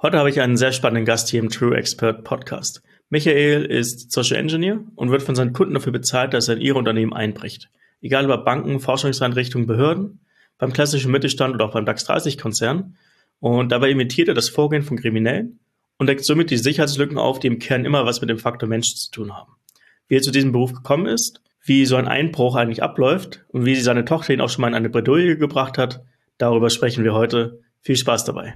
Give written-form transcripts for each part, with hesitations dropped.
Heute habe ich einen sehr spannenden Gast hier im True Expert Podcast. Michael ist Social Engineer und wird von seinen Kunden dafür bezahlt, dass er in ihre Unternehmen einbricht. Egal ob Banken, Forschungseinrichtungen, Behörden, beim klassischen Mittelstand oder auch beim DAX 30 Konzern. Und dabei imitiert er das Vorgehen von Kriminellen und deckt somit die Sicherheitslücken auf, die im Kern immer was mit dem Faktor Mensch zu tun haben. Wie er zu diesem Beruf gekommen ist, wie so ein Einbruch eigentlich abläuft und wie seine Tochter ihn auch schon mal in eine Bredouille gebracht hat, darüber sprechen wir heute. Viel Spaß dabei.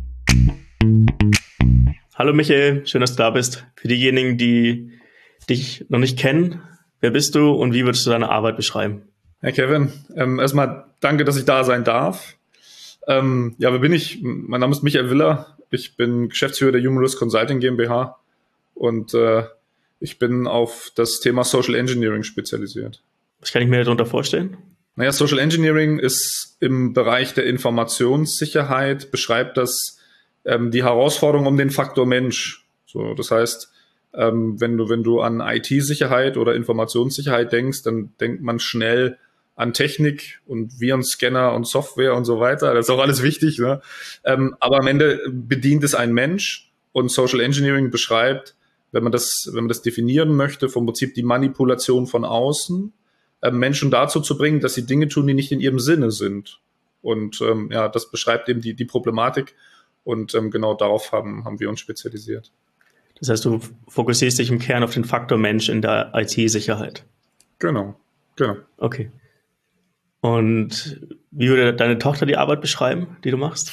Hallo Michael, schön, dass du da bist. Für diejenigen, die dich noch nicht kennen, wer bist du und wie würdest du deine Arbeit beschreiben? Hey Kevin, erstmal danke, dass ich da sein darf. Wer bin ich? Mein Name ist Michael Willer. Ich bin Geschäftsführer der Human Risk Consulting GmbH und ich bin auf das Thema Social Engineering spezialisiert. Was kann ich mir darunter vorstellen? Social Engineering ist im Bereich der Informationssicherheit, beschreibt das die Herausforderung um den Faktor Mensch. So, das heißt, wenn du an IT-Sicherheit oder Informationssicherheit denkst, dann denkt man schnell an Technik und Virenscanner und Software und so weiter. Das ist auch alles wichtig, ne? Aber am Ende bedient es ein Mensch und Social Engineering beschreibt, wenn man das definieren möchte, vom Prinzip die Manipulation von außen, Menschen dazu zu bringen, dass sie Dinge tun, die nicht in ihrem Sinne sind. Und das beschreibt eben die Problematik. Und genau darauf haben wir uns spezialisiert. Das heißt, du fokussierst dich im Kern auf den Faktor Mensch in der IT-Sicherheit. Genau. Okay. Und wie würde deine Tochter die Arbeit beschreiben, die du machst?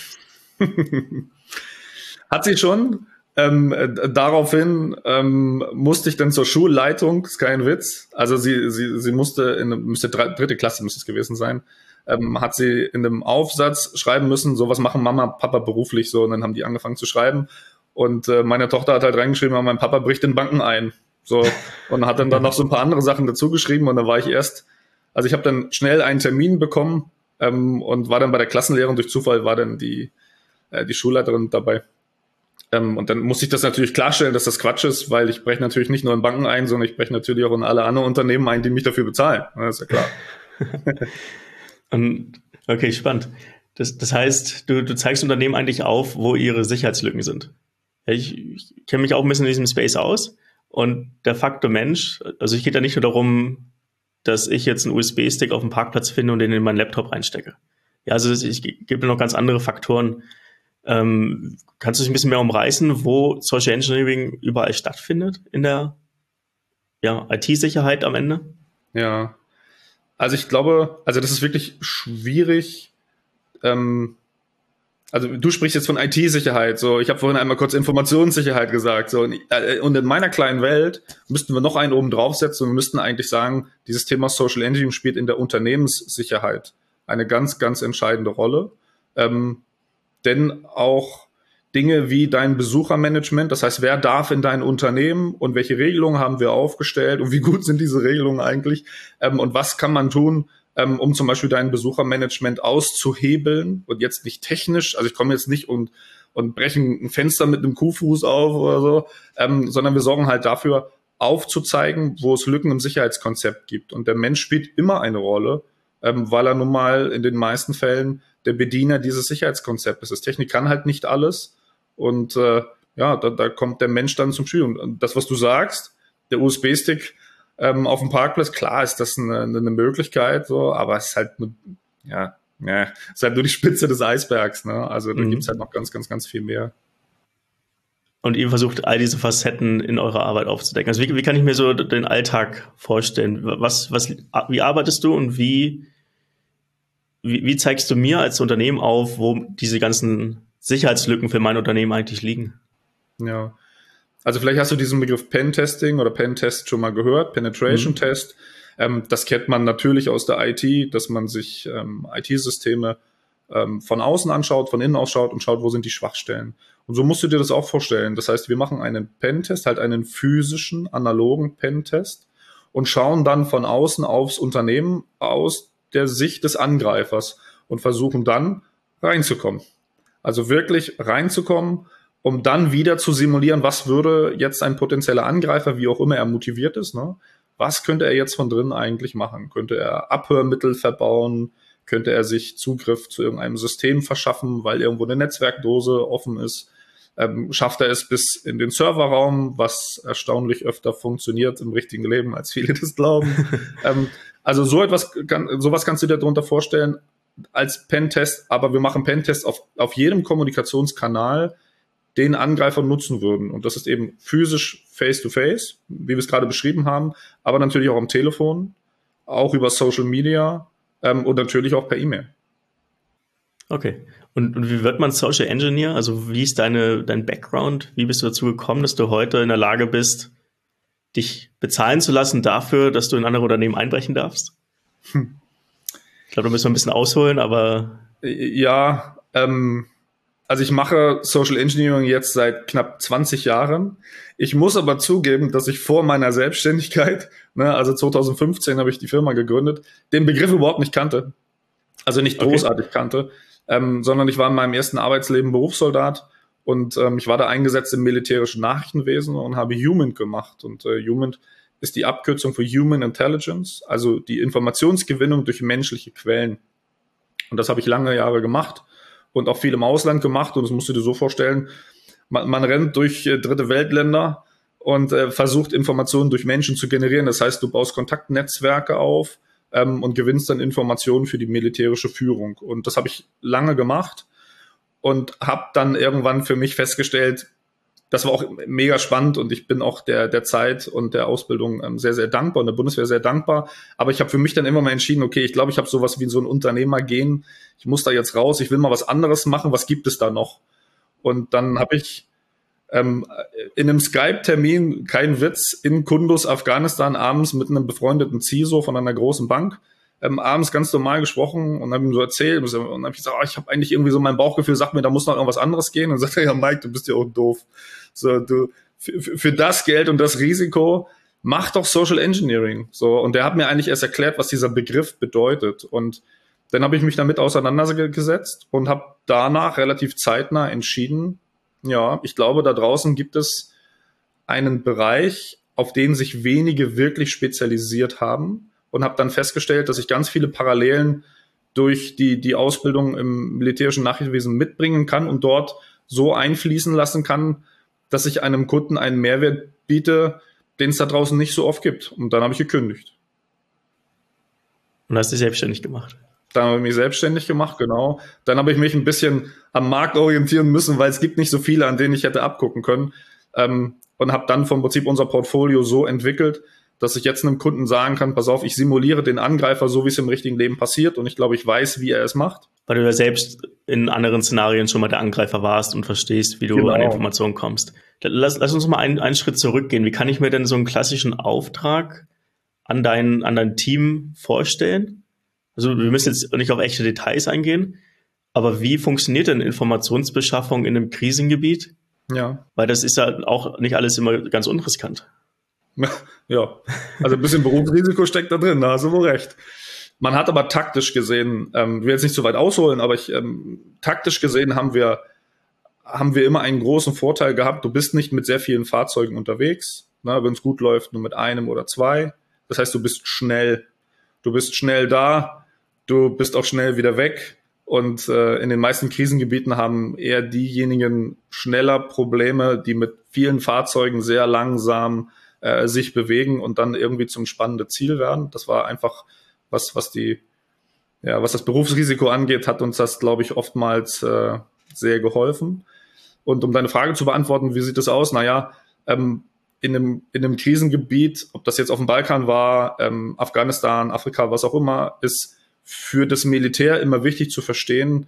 Hat sie schon. Daraufhin musste ich dann zur Schulleitung, ist kein Witz. Also sie musste dritte Klasse müsste es gewesen sein, hat sie in einem Aufsatz schreiben müssen, so was machen Mama und Papa beruflich so, und dann haben die angefangen zu schreiben und meine Tochter hat halt reingeschrieben, mein Papa bricht in Banken ein, so, und hat dann noch so ein paar andere Sachen dazu geschrieben und dann war ich ich habe dann schnell einen Termin bekommen und war dann bei der Klassenlehrerin, durch Zufall war dann die Schulleiterin dabei. Und dann muss ich das natürlich klarstellen, dass das Quatsch ist, weil ich breche natürlich nicht nur in Banken ein, sondern ich breche natürlich auch in alle anderen Unternehmen ein, die mich dafür bezahlen. Das ist ja klar. Okay, spannend. Das heißt, du zeigst Unternehmen eigentlich auf, wo ihre Sicherheitslücken sind. Ich kenne mich auch ein bisschen in diesem Space aus und der Faktor Mensch, also es geht ja nicht nur darum, dass ich jetzt einen USB-Stick auf dem Parkplatz finde und den in meinen Laptop reinstecke. Ja, also es gibt noch ganz andere Faktoren. Kannst du dich ein bisschen mehr umreißen, wo Social Engineering überall stattfindet in der IT-Sicherheit am Ende? Ja, also ich glaube, das ist wirklich schwierig. Also du sprichst jetzt von IT-Sicherheit, so, ich habe vorhin einmal kurz Informationssicherheit gesagt, so, und in meiner kleinen Welt müssten wir noch einen oben draufsetzen und wir müssten eigentlich sagen, dieses Thema Social Engineering spielt in der Unternehmenssicherheit eine ganz, ganz entscheidende Rolle. Denn auch Dinge wie dein Besuchermanagement, das heißt, wer darf in dein Unternehmen und welche Regelungen haben wir aufgestellt und wie gut sind diese Regelungen eigentlich und was kann man tun, um zum Beispiel dein Besuchermanagement auszuhebeln und jetzt nicht technisch, also ich komme jetzt nicht und breche ein Fenster mit einem Kuhfuß auf oder so, sondern wir sorgen halt dafür, aufzuzeigen, wo es Lücken im Sicherheitskonzept gibt. Und der Mensch spielt immer eine Rolle, weil er nun mal in den meisten Fällen der Bediener dieses Sicherheitskonzeptes ist. Technik kann halt nicht alles und da kommt der Mensch dann zum Spiel. Und das, was du sagst, der USB-Stick auf dem Parkplatz, klar ist das eine Möglichkeit, so, aber es ist halt ist halt nur die Spitze des Eisbergs, ne? Also da gibt's halt noch ganz, ganz, ganz viel mehr. Und ihr versucht, all diese Facetten in eurer Arbeit aufzudecken. Also wie kann ich mir so den Alltag vorstellen? Wie arbeitest du und wie zeigst du mir als Unternehmen auf, wo diese ganzen Sicherheitslücken für mein Unternehmen eigentlich liegen? Ja, also vielleicht hast du diesen Begriff Pen-Testing oder Pen-Test schon mal gehört, Penetration-Test. Das kennt man natürlich aus der IT, dass man sich IT-Systeme von außen anschaut, von innen ausschaut und schaut, wo sind die Schwachstellen. Und so musst du dir das auch vorstellen. Das heißt, wir machen einen Pen-Test, halt einen physischen, analogen Pen-Test und schauen dann von außen aufs Unternehmen aus der Sicht des Angreifers und versuchen dann reinzukommen. Also wirklich reinzukommen, um dann wieder zu simulieren, was würde jetzt ein potenzieller Angreifer, wie auch immer er motiviert ist, ne? Was könnte er jetzt von drinnen eigentlich machen? Könnte er Abhörmittel verbauen? Könnte er sich Zugriff zu irgendeinem System verschaffen, weil irgendwo eine Netzwerkdose offen ist? schafft er es bis in den Serverraum, was erstaunlich öfter funktioniert im richtigen Leben, als viele das glauben. Also sowas kannst du dir darunter vorstellen als Pentest, aber wir machen Pentests auf jedem Kommunikationskanal, den Angreifer nutzen würden. Und das ist eben physisch face-to-face, wie wir es gerade beschrieben haben, aber natürlich auch am Telefon, auch über Social Media und natürlich auch per E-Mail. Okay. Und wie wird man Social Engineer? Also wie ist dein Background? Wie bist du dazu gekommen, dass du heute in der Lage bist, dich bezahlen zu lassen dafür, dass du in andere Unternehmen einbrechen darfst? Ich glaube, da müssen wir ein bisschen ausholen, aber... Ja, also ich mache Social Engineering jetzt seit knapp 20 Jahren. Ich muss aber zugeben, dass ich vor meiner Selbstständigkeit, also 2015 habe ich die Firma gegründet, den Begriff überhaupt nicht kannte. Also nicht großartig kannte, sondern ich war in meinem ersten Arbeitsleben Berufssoldat und ich war da eingesetzt im militärischen Nachrichtenwesen und habe HUMINT gemacht. Und HUMINT ist die Abkürzung für Human Intelligence, also die Informationsgewinnung durch menschliche Quellen. Und das habe ich lange Jahre gemacht. Und auch viel im Ausland gemacht. Und das musst du dir so vorstellen, man rennt durch dritte Weltländer und versucht Informationen durch Menschen zu generieren. Das heißt, du baust Kontaktnetzwerke auf und gewinnst dann Informationen für die militärische Führung. Und das habe ich lange gemacht und habe dann irgendwann für mich festgestellt, das war auch mega spannend und ich bin auch der Zeit und der Ausbildung sehr, sehr dankbar und der Bundeswehr sehr dankbar. Aber ich habe für mich dann immer mal entschieden, okay, ich glaube, ich habe sowas wie so ein Unternehmergehen. Ich muss da jetzt raus, ich will mal was anderes machen. Was gibt es da noch? Und dann habe ich in einem Skype-Termin, kein Witz, in Kunduz, Afghanistan, abends mit einem befreundeten CISO von einer großen Bank, abends ganz normal gesprochen und habe ihm so erzählt und habe ich gesagt, ich habe eigentlich irgendwie so mein Bauchgefühl, sagt mir, da muss noch irgendwas anderes gehen. Und sagt er, ja Mike, du bist ja auch doof. So, du für das Geld und das Risiko mach doch Social Engineering. So, und der hat mir eigentlich erst erklärt, was dieser Begriff bedeutet. Und dann habe ich mich damit auseinandergesetzt und habe danach relativ zeitnah entschieden, ja, ich glaube, da draußen gibt es einen Bereich, auf den sich wenige wirklich spezialisiert haben und habe dann festgestellt, dass ich ganz viele Parallelen durch die Ausbildung im militärischen Nachrichtenwesen mitbringen kann und dort so einfließen lassen kann, dass ich einem Kunden einen Mehrwert biete, den es da draußen nicht so oft gibt. Und dann habe ich gekündigt. Und hast dich selbstständig gemacht? Dann habe ich mich selbstständig gemacht, genau. Dann habe ich mich ein bisschen am Markt orientieren müssen, weil es gibt nicht so viele, an denen ich hätte abgucken können. Und habe dann vom Prinzip unser Portfolio so entwickelt, dass ich jetzt einem Kunden sagen kann, pass auf, ich simuliere den Angreifer so, wie es im richtigen Leben passiert und ich glaube, ich weiß, wie er es macht. Weil du ja selbst in anderen Szenarien schon mal der Angreifer warst und verstehst, wie du an Informationen kommst. Lass uns mal einen Schritt zurückgehen. Wie kann ich mir denn so einen klassischen Auftrag an dein Team vorstellen? Also wir müssen jetzt nicht auf echte Details eingehen, aber wie funktioniert denn Informationsbeschaffung in einem Krisengebiet? Ja. Weil das ist ja auch nicht alles immer ganz unriskant. Ja, also ein bisschen Berufsrisiko steckt da drin, da hast du wohl recht. Man hat aber taktisch gesehen, ich will jetzt nicht so weit ausholen, aber taktisch gesehen haben wir immer einen großen Vorteil gehabt. Du bist nicht mit sehr vielen Fahrzeugen unterwegs, ne, wenn es gut läuft, nur mit einem oder zwei. Das heißt, du bist schnell da, du bist auch schnell wieder weg. Und in den meisten Krisengebieten haben eher diejenigen schneller Probleme, die mit vielen Fahrzeugen sehr langsam sich bewegen und dann irgendwie zum spannenden Ziel werden. Das war einfach was das Berufsrisiko angeht, hat uns das, glaube ich, oftmals sehr geholfen. Und um deine Frage zu beantworten, wie sieht das aus? Naja, in einem Krisengebiet, ob das jetzt auf dem Balkan war, Afghanistan, Afrika, was auch immer, ist für das Militär immer wichtig zu verstehen,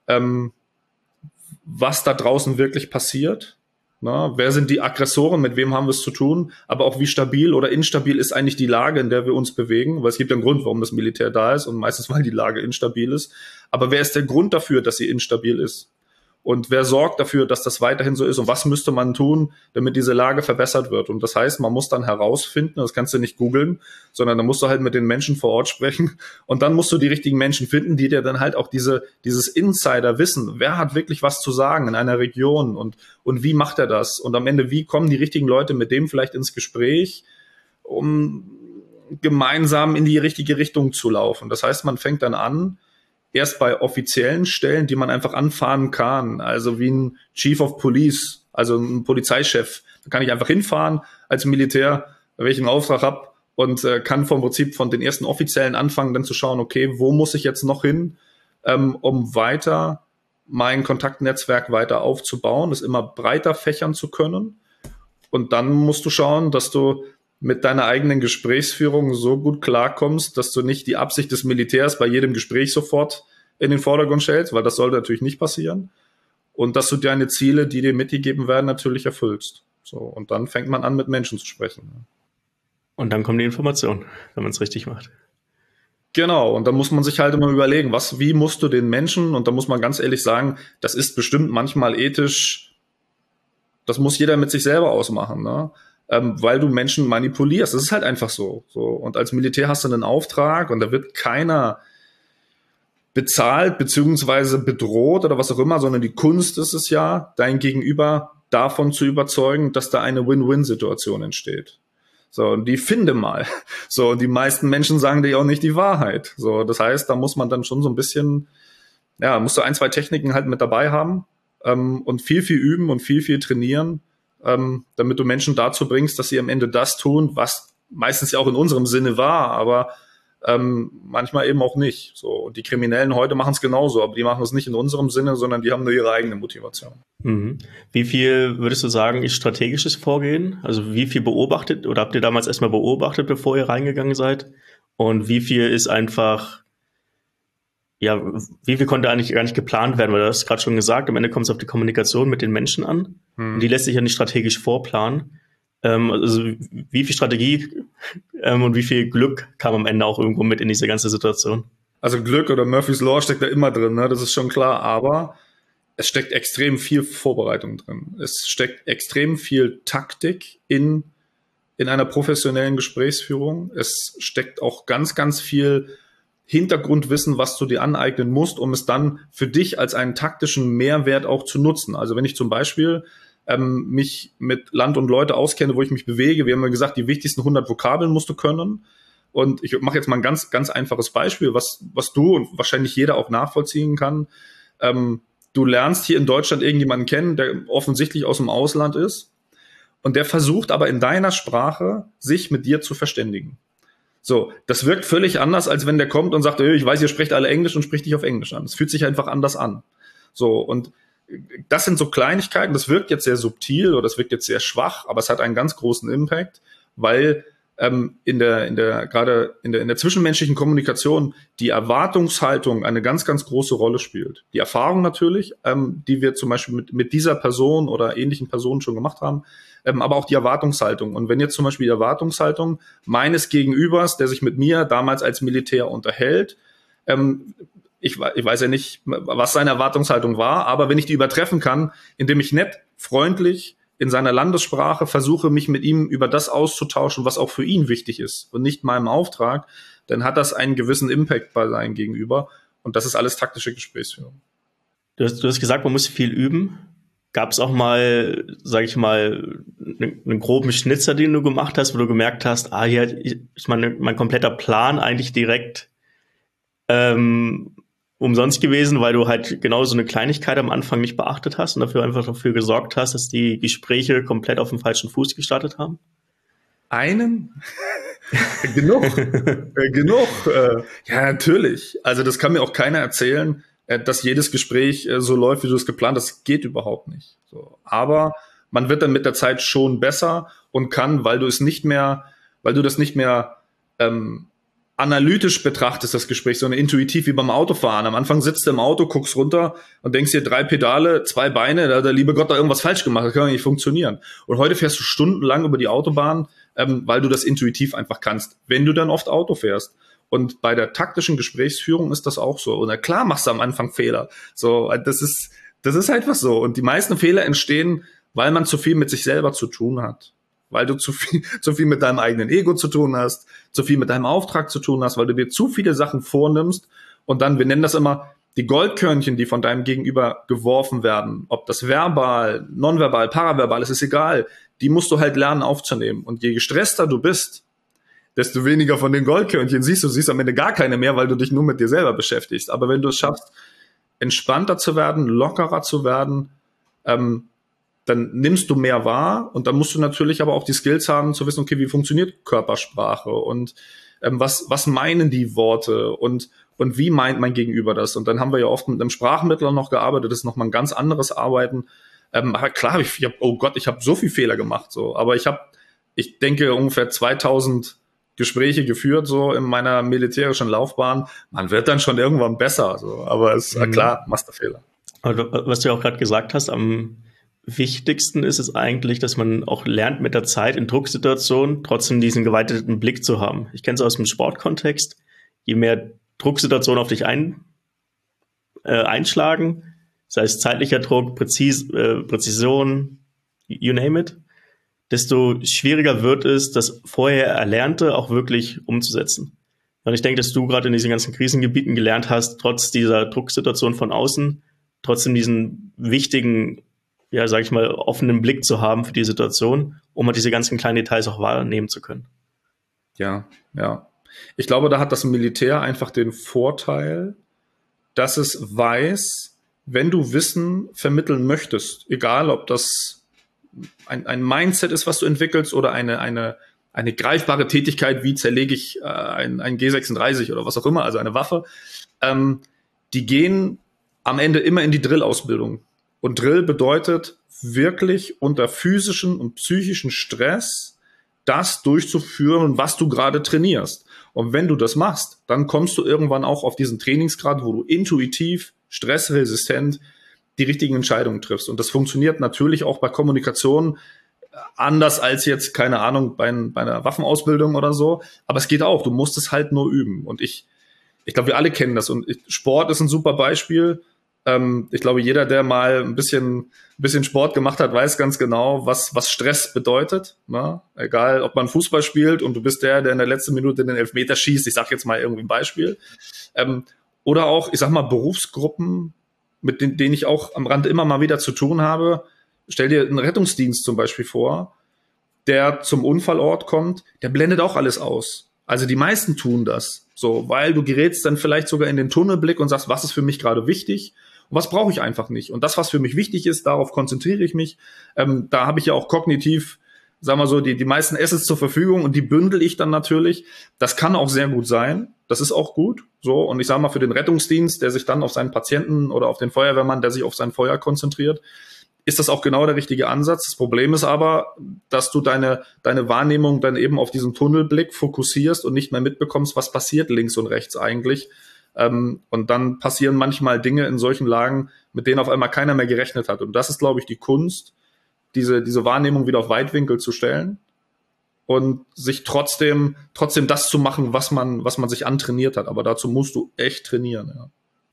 was da draußen wirklich passiert. Na, wer sind die Aggressoren, mit wem haben wir es zu tun, aber auch wie stabil oder instabil ist eigentlich die Lage, in der wir uns bewegen, weil es gibt ja einen Grund, warum das Militär da ist und meistens, weil die Lage instabil ist. Aber wer ist der Grund dafür, dass sie instabil ist? Und wer sorgt dafür, dass das weiterhin so ist? Und was müsste man tun, damit diese Lage verbessert wird? Und das heißt, man muss dann herausfinden, das kannst du nicht googeln, sondern da musst du halt mit den Menschen vor Ort sprechen. Und dann musst du die richtigen Menschen finden, die dir dann halt auch dieses Insider-Wissen, wer hat wirklich was zu sagen in einer Region und wie macht er das? Und am Ende, wie kommen die richtigen Leute mit dem vielleicht ins Gespräch, um gemeinsam in die richtige Richtung zu laufen? Das heißt, man fängt dann an, erst bei offiziellen Stellen, die man einfach anfahren kann, also wie ein Chief of Police, also ein Polizeichef. Da kann ich einfach hinfahren als Militär, wenn ich einen Auftrag habe und kann vom Prinzip von den ersten Offiziellen anfangen, dann zu schauen, okay, wo muss ich jetzt noch hin, um weiter mein Kontaktnetzwerk weiter aufzubauen, das immer breiter fächern zu können. Und dann musst du schauen, dass du mit deiner eigenen Gesprächsführung so gut klarkommst, dass du nicht die Absicht des Militärs bei jedem Gespräch sofort in den Vordergrund stellst, weil das sollte natürlich nicht passieren. Und dass du deine Ziele, die dir mitgegeben werden, natürlich erfüllst. So, und dann fängt man an, mit Menschen zu sprechen. Und dann kommen die Informationen, wenn man es richtig macht. Genau, und da muss man sich halt immer überlegen, wie musst du den Menschen, und da muss man ganz ehrlich sagen, das ist bestimmt manchmal ethisch, das muss jeder mit sich selber ausmachen, ne? Weil du Menschen manipulierst. Das ist halt einfach so. Und als Militär hast du einen Auftrag und da wird keiner bezahlt beziehungsweise bedroht oder was auch immer, sondern die Kunst ist es ja, dein Gegenüber davon zu überzeugen, dass da eine Win-Win-Situation entsteht. So, und die finde mal. So, und die meisten Menschen sagen dir auch nicht die Wahrheit. So, das heißt, da muss man dann schon so ein bisschen, ja, musst du 1, 2 Techniken halt mit dabei haben, und viel üben und viel trainieren, damit du Menschen dazu bringst, dass sie am Ende das tun, was meistens ja auch in unserem Sinne war, aber manchmal eben auch nicht. So, und die Kriminellen heute machen es genauso, aber die machen es nicht in unserem Sinne, sondern die haben nur ihre eigene Motivation. Mhm. Wie viel würdest du sagen, ist strategisches Vorgehen? Also wie viel beobachtet oder habt ihr damals erstmal beobachtet, bevor ihr reingegangen seid? Und wie viel ist einfach, ja, wie viel konnte eigentlich gar nicht geplant werden? Weil du hast gerade schon gesagt, am Ende kommt es auf die Kommunikation mit den Menschen an. Und die lässt sich ja nicht strategisch vorplanen. Also wie viel Strategie und wie viel Glück kam am Ende auch irgendwo mit in diese ganze Situation? Also Glück oder Murphy's Law steckt da immer drin, ne? Das ist schon klar, aber es steckt extrem viel Vorbereitung drin. Es steckt extrem viel Taktik in einer professionellen Gesprächsführung. Es steckt auch ganz viel Hintergrundwissen, was du dir aneignen musst, um es dann für dich als einen taktischen Mehrwert auch zu nutzen. Also wenn ich zum Beispiel mich mit Land und Leute auskenne, wo ich mich bewege, wir haben ja gesagt, die wichtigsten 100 Vokabeln musst du können. Und ich mache jetzt mal ein ganz einfaches Beispiel, was du und wahrscheinlich jeder auch nachvollziehen kann. Du lernst hier in Deutschland irgendjemanden kennen, der offensichtlich aus dem Ausland ist und der versucht aber in deiner Sprache, sich mit dir zu verständigen. So, das wirkt völlig anders, als wenn der kommt und sagt, ich weiß, ihr sprecht alle Englisch und spricht dich auf Englisch an. Es fühlt sich einfach anders an. So, und das sind so Kleinigkeiten, das wirkt jetzt sehr subtil oder das wirkt jetzt sehr schwach, aber es hat einen ganz großen Impact, weil gerade in der zwischenmenschlichen Kommunikation die Erwartungshaltung eine ganz große Rolle spielt. Die Erfahrung natürlich, die wir zum Beispiel mit dieser Person oder ähnlichen Personen schon gemacht haben, aber auch die Erwartungshaltung. Und wenn jetzt zum Beispiel die Erwartungshaltung meines Gegenübers, der sich mit mir damals als Militär unterhält, ich weiß ja nicht, was seine Erwartungshaltung war, aber wenn ich die übertreffen kann, indem ich nett, freundlich in seiner Landessprache versuche, mich mit ihm über das auszutauschen, was auch für ihn wichtig ist und nicht meinem Auftrag, dann hat das einen gewissen Impact bei seinem Gegenüber. Und das ist alles taktische Gesprächsführung. Du hast gesagt, man muss viel üben. Gab es auch mal, sage ich mal, einen groben Schnitzer, den du gemacht hast, wo du gemerkt hast, hier ist mein kompletter Plan eigentlich direkt umsonst gewesen, weil du halt genau so eine Kleinigkeit am Anfang nicht beachtet hast und dafür gesorgt hast, dass die Gespräche komplett auf dem falschen Fuß gestartet haben? Einen? Genug. Ja, natürlich. Also das kann mir auch keiner erzählen, dass jedes Gespräch so läuft, wie du es geplant hast. Das geht überhaupt nicht. So. Aber man wird dann mit der Zeit schon besser und kann, weil du das nicht mehr analytisch betrachtest, das Gespräch, sondern intuitiv wie beim Autofahren. Am Anfang sitzt du im Auto, guckst runter und denkst dir 3 Pedale, 2 Beine, da hat der liebe Gott da irgendwas falsch gemacht, das kann doch nicht funktionieren. Und heute fährst du stundenlang über die Autobahn, weil du das intuitiv einfach kannst, wenn du dann oft Auto fährst. Und bei der taktischen Gesprächsführung ist das auch so. Und klar machst du am Anfang Fehler. So, das ist einfach so. Und die meisten Fehler entstehen, weil man zu viel mit sich selber zu tun hat. Weil du zu viel mit deinem eigenen Ego zu tun hast, zu viel mit deinem Auftrag zu tun hast, weil du dir zu viele Sachen vornimmst und dann, wir nennen das immer, die Goldkörnchen, die von deinem Gegenüber geworfen werden, ob das verbal, nonverbal, paraverbal, es ist egal, die musst du halt lernen aufzunehmen. Und je gestresster du bist, desto weniger von den Goldkörnchen siehst du. Siehst am Ende gar keine mehr, weil du dich nur mit dir selber beschäftigst. Aber wenn du es schaffst, entspannter zu werden, lockerer zu werden, dann nimmst du mehr wahr und dann musst du natürlich aber auch die Skills haben, zu wissen, okay, wie funktioniert Körpersprache und was meinen die Worte und wie meint mein Gegenüber das? Und dann haben wir ja oft mit einem Sprachmittler noch gearbeitet, das ist nochmal ein ganz anderes Arbeiten. Aber klar, ich habe so viel Fehler gemacht, so. Aber ich denke, ungefähr 2000 Gespräche geführt, so in meiner militärischen Laufbahn. Man wird dann schon irgendwann besser, so. Aber es ist klar, machst du Fehler. Aber was du ja auch gerade gesagt hast, am wichtigsten ist es eigentlich, dass man auch lernt, mit der Zeit in Drucksituationen trotzdem diesen geweiteten Blick zu haben. Ich kenne es aus dem Sportkontext. Je mehr Drucksituationen auf dich einschlagen, sei es zeitlicher Druck, Präzision, you name it, desto schwieriger wird es, das vorher Erlernte auch wirklich umzusetzen. Und ich denke, dass du gerade in diesen ganzen Krisengebieten gelernt hast, trotz dieser Drucksituation von außen, trotzdem diesen wichtigen, ja, sag ich mal, offenen Blick zu haben für die Situation, um halt diese ganzen kleinen Details auch wahrnehmen zu können. Ja. Ich glaube, da hat das Militär einfach den Vorteil, dass es weiß, wenn du Wissen vermitteln möchtest, egal ob das ein Mindset ist, was du entwickelst, oder eine greifbare Tätigkeit, wie zerlege ich ein G36 oder was auch immer, also eine Waffe, die gehen am Ende immer in die Drill-Ausbildung. Und Drill bedeutet wirklich unter physischen und psychischen Stress das durchzuführen, was du gerade trainierst. Und wenn du das machst, dann kommst du irgendwann auch auf diesen Trainingsgrad, wo du intuitiv, stressresistent die richtigen Entscheidungen triffst. Und das funktioniert natürlich auch bei Kommunikation anders als jetzt, keine Ahnung, bei einer Waffenausbildung oder so. Aber es geht auch. Du musst es halt nur üben. Und ich glaube, wir alle kennen das. Und Sport ist ein super Beispiel. Ich glaube, jeder, der mal ein bisschen Sport gemacht hat, weiß ganz genau, was Stress bedeutet. Ne? Egal, ob man Fußball spielt und du bist der in der letzten Minute den Elfmeter schießt. Ich sage jetzt mal irgendwie ein Beispiel. Oder auch, ich sag mal, Berufsgruppen, mit denen ich auch am Rand immer mal wieder zu tun habe. Stell dir einen Rettungsdienst zum Beispiel vor, der zum Unfallort kommt, der blendet auch alles aus. Also die meisten tun das so, weil du gerätst dann vielleicht sogar in den Tunnelblick und sagst, was ist für mich gerade wichtig und was brauche ich einfach nicht. Und das, was für mich wichtig ist, darauf konzentriere ich mich. Da habe ich ja auch kognitiv, sagen wir so, die meisten Assets zur Verfügung und die bündel ich dann natürlich. Das kann auch sehr gut sein. Das ist auch gut. So, und ich sage mal, für den Rettungsdienst, der sich dann auf seinen Patienten oder auf den Feuerwehrmann, der sich auf sein Feuer konzentriert, ist das auch genau der richtige Ansatz. Das Problem ist aber, dass du deine Wahrnehmung dann eben auf diesen Tunnelblick fokussierst und nicht mehr mitbekommst, was passiert links und rechts eigentlich. Und dann passieren manchmal Dinge in solchen Lagen, mit denen auf einmal keiner mehr gerechnet hat. Und das ist, glaube ich, die Kunst, diese Wahrnehmung wieder auf Weitwinkel zu stellen und sich trotzdem das zu machen, was man sich antrainiert hat. Aber dazu musst du echt trainieren, ja.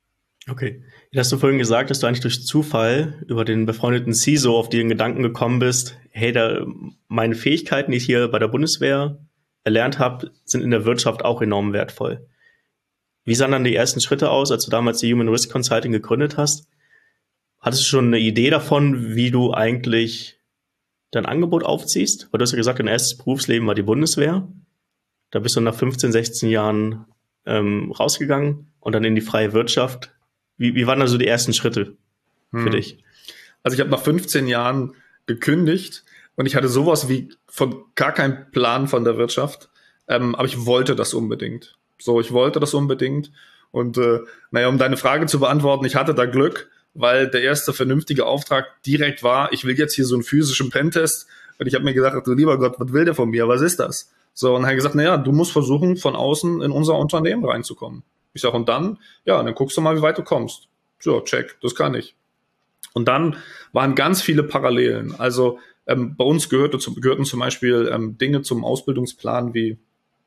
Okay. Jetzt hast du vorhin gesagt, dass du eigentlich durch Zufall über den befreundeten CISO auf den Gedanken gekommen bist, hey, meine Fähigkeiten, die ich hier bei der Bundeswehr erlernt habe, sind in der Wirtschaft auch enorm wertvoll. Wie sahen dann die ersten Schritte aus, als du damals die Human Risk Consulting gegründet hast? Hattest du schon eine Idee davon, wie du eigentlich dein Angebot aufziehst? Weil du hast ja gesagt, dein erstes Berufsleben war die Bundeswehr. Da bist du nach 15, 16 Jahren rausgegangen und dann in die freie Wirtschaft. Wie waren also die ersten Schritte für dich? Also ich habe nach 15 Jahren gekündigt und ich hatte sowas wie von gar keinen Plan von der Wirtschaft, aber ich wollte das unbedingt. Ich wollte das unbedingt und um deine Frage zu beantworten, ich hatte da Glück, weil der erste vernünftige Auftrag direkt war, ich will jetzt hier so einen physischen Pentest und ich habe mir gedacht, du lieber Gott, was will der von mir, was ist das? Und dann habe ich gesagt, du musst versuchen, von außen in unser Unternehmen reinzukommen. Ich sage, und dann guckst du mal, wie weit du kommst. So, check, das kann ich. Und dann waren ganz viele Parallelen. Also bei uns gehörten zum Beispiel Dinge zum Ausbildungsplan wie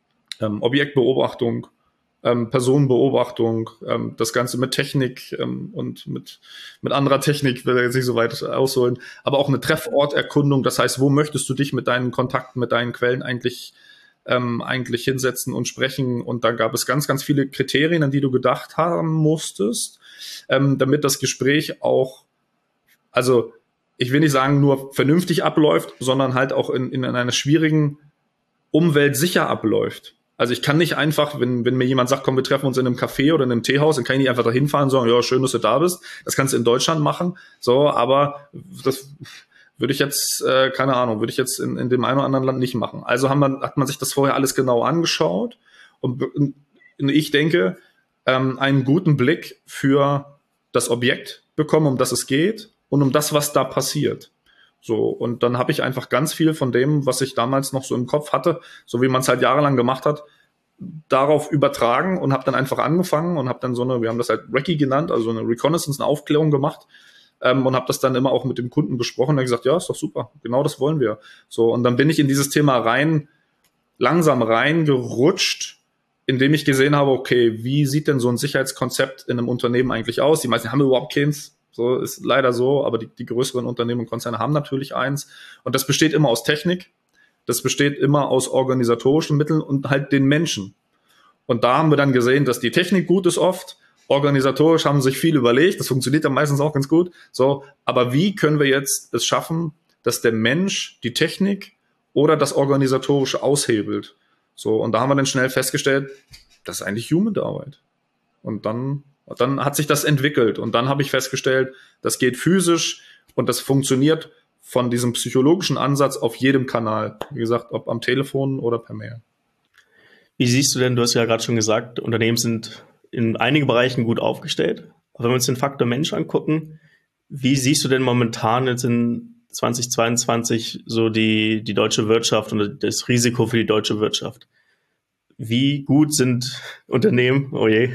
Objektbeobachtung, Personenbeobachtung, das Ganze mit Technik und mit anderer Technik, will ich jetzt nicht so weit ausholen, aber auch eine Trefforterkundung. Das heißt, wo möchtest du dich mit deinen Kontakten, mit deinen Quellen eigentlich hinsetzen und sprechen. Und da gab es ganz, ganz viele Kriterien, an die du gedacht haben musstest, damit das Gespräch auch, also ich will nicht sagen, nur vernünftig abläuft, sondern halt auch in einer schwierigen umweltsicher abläuft. Also ich kann nicht einfach, wenn mir jemand sagt, komm, wir treffen uns in einem Café oder in einem Teehaus, dann kann ich nicht einfach dahin fahren und sagen, ja, schön, dass du da bist. Das kannst du in Deutschland machen. So, aber das würde ich jetzt, keine Ahnung, würde ich jetzt in dem einen oder anderen Land nicht machen. Also hat man sich das vorher alles genau angeschaut und ich denke, einen guten Blick für das Objekt bekommen, um das es geht und um das, was da passiert. So, und dann habe ich einfach ganz viel von dem, was ich damals noch so im Kopf hatte, so wie man es halt jahrelang gemacht hat, darauf übertragen und habe dann einfach angefangen und habe dann wir haben das halt Recce genannt, also eine Reconnaissance, eine Aufklärung gemacht und habe das dann immer auch mit dem Kunden besprochen. Er hat gesagt, ja, ist doch super, genau das wollen wir. So, und dann bin ich in dieses Thema langsam reingerutscht, indem ich gesehen habe, okay, wie sieht denn so ein Sicherheitskonzept in einem Unternehmen eigentlich aus? Die meisten haben überhaupt keins. So ist leider so, aber die größeren Unternehmen und Konzerne haben natürlich eins. Und das besteht immer aus Technik, das besteht immer aus organisatorischen Mitteln und halt den Menschen. Und da haben wir dann gesehen, dass die Technik gut ist oft, organisatorisch haben sich viel überlegt, das funktioniert ja meistens auch ganz gut. So, aber wie können wir jetzt es schaffen, dass der Mensch die Technik oder das Organisatorische aushebelt? So, und da haben wir dann schnell festgestellt, das ist eigentlich Human-Arbeit. Und dann hat sich das entwickelt und dann habe ich festgestellt, das geht physisch und das funktioniert von diesem psychologischen Ansatz auf jedem Kanal. Wie gesagt, ob am Telefon oder per Mail. Wie siehst du denn, du hast ja gerade schon gesagt, Unternehmen sind in einigen Bereichen gut aufgestellt. Aber wenn wir uns den Faktor Mensch angucken, wie siehst du denn momentan jetzt in 2022 so die deutsche Wirtschaft und das Risiko für die deutsche Wirtschaft? Wie gut sind Unternehmen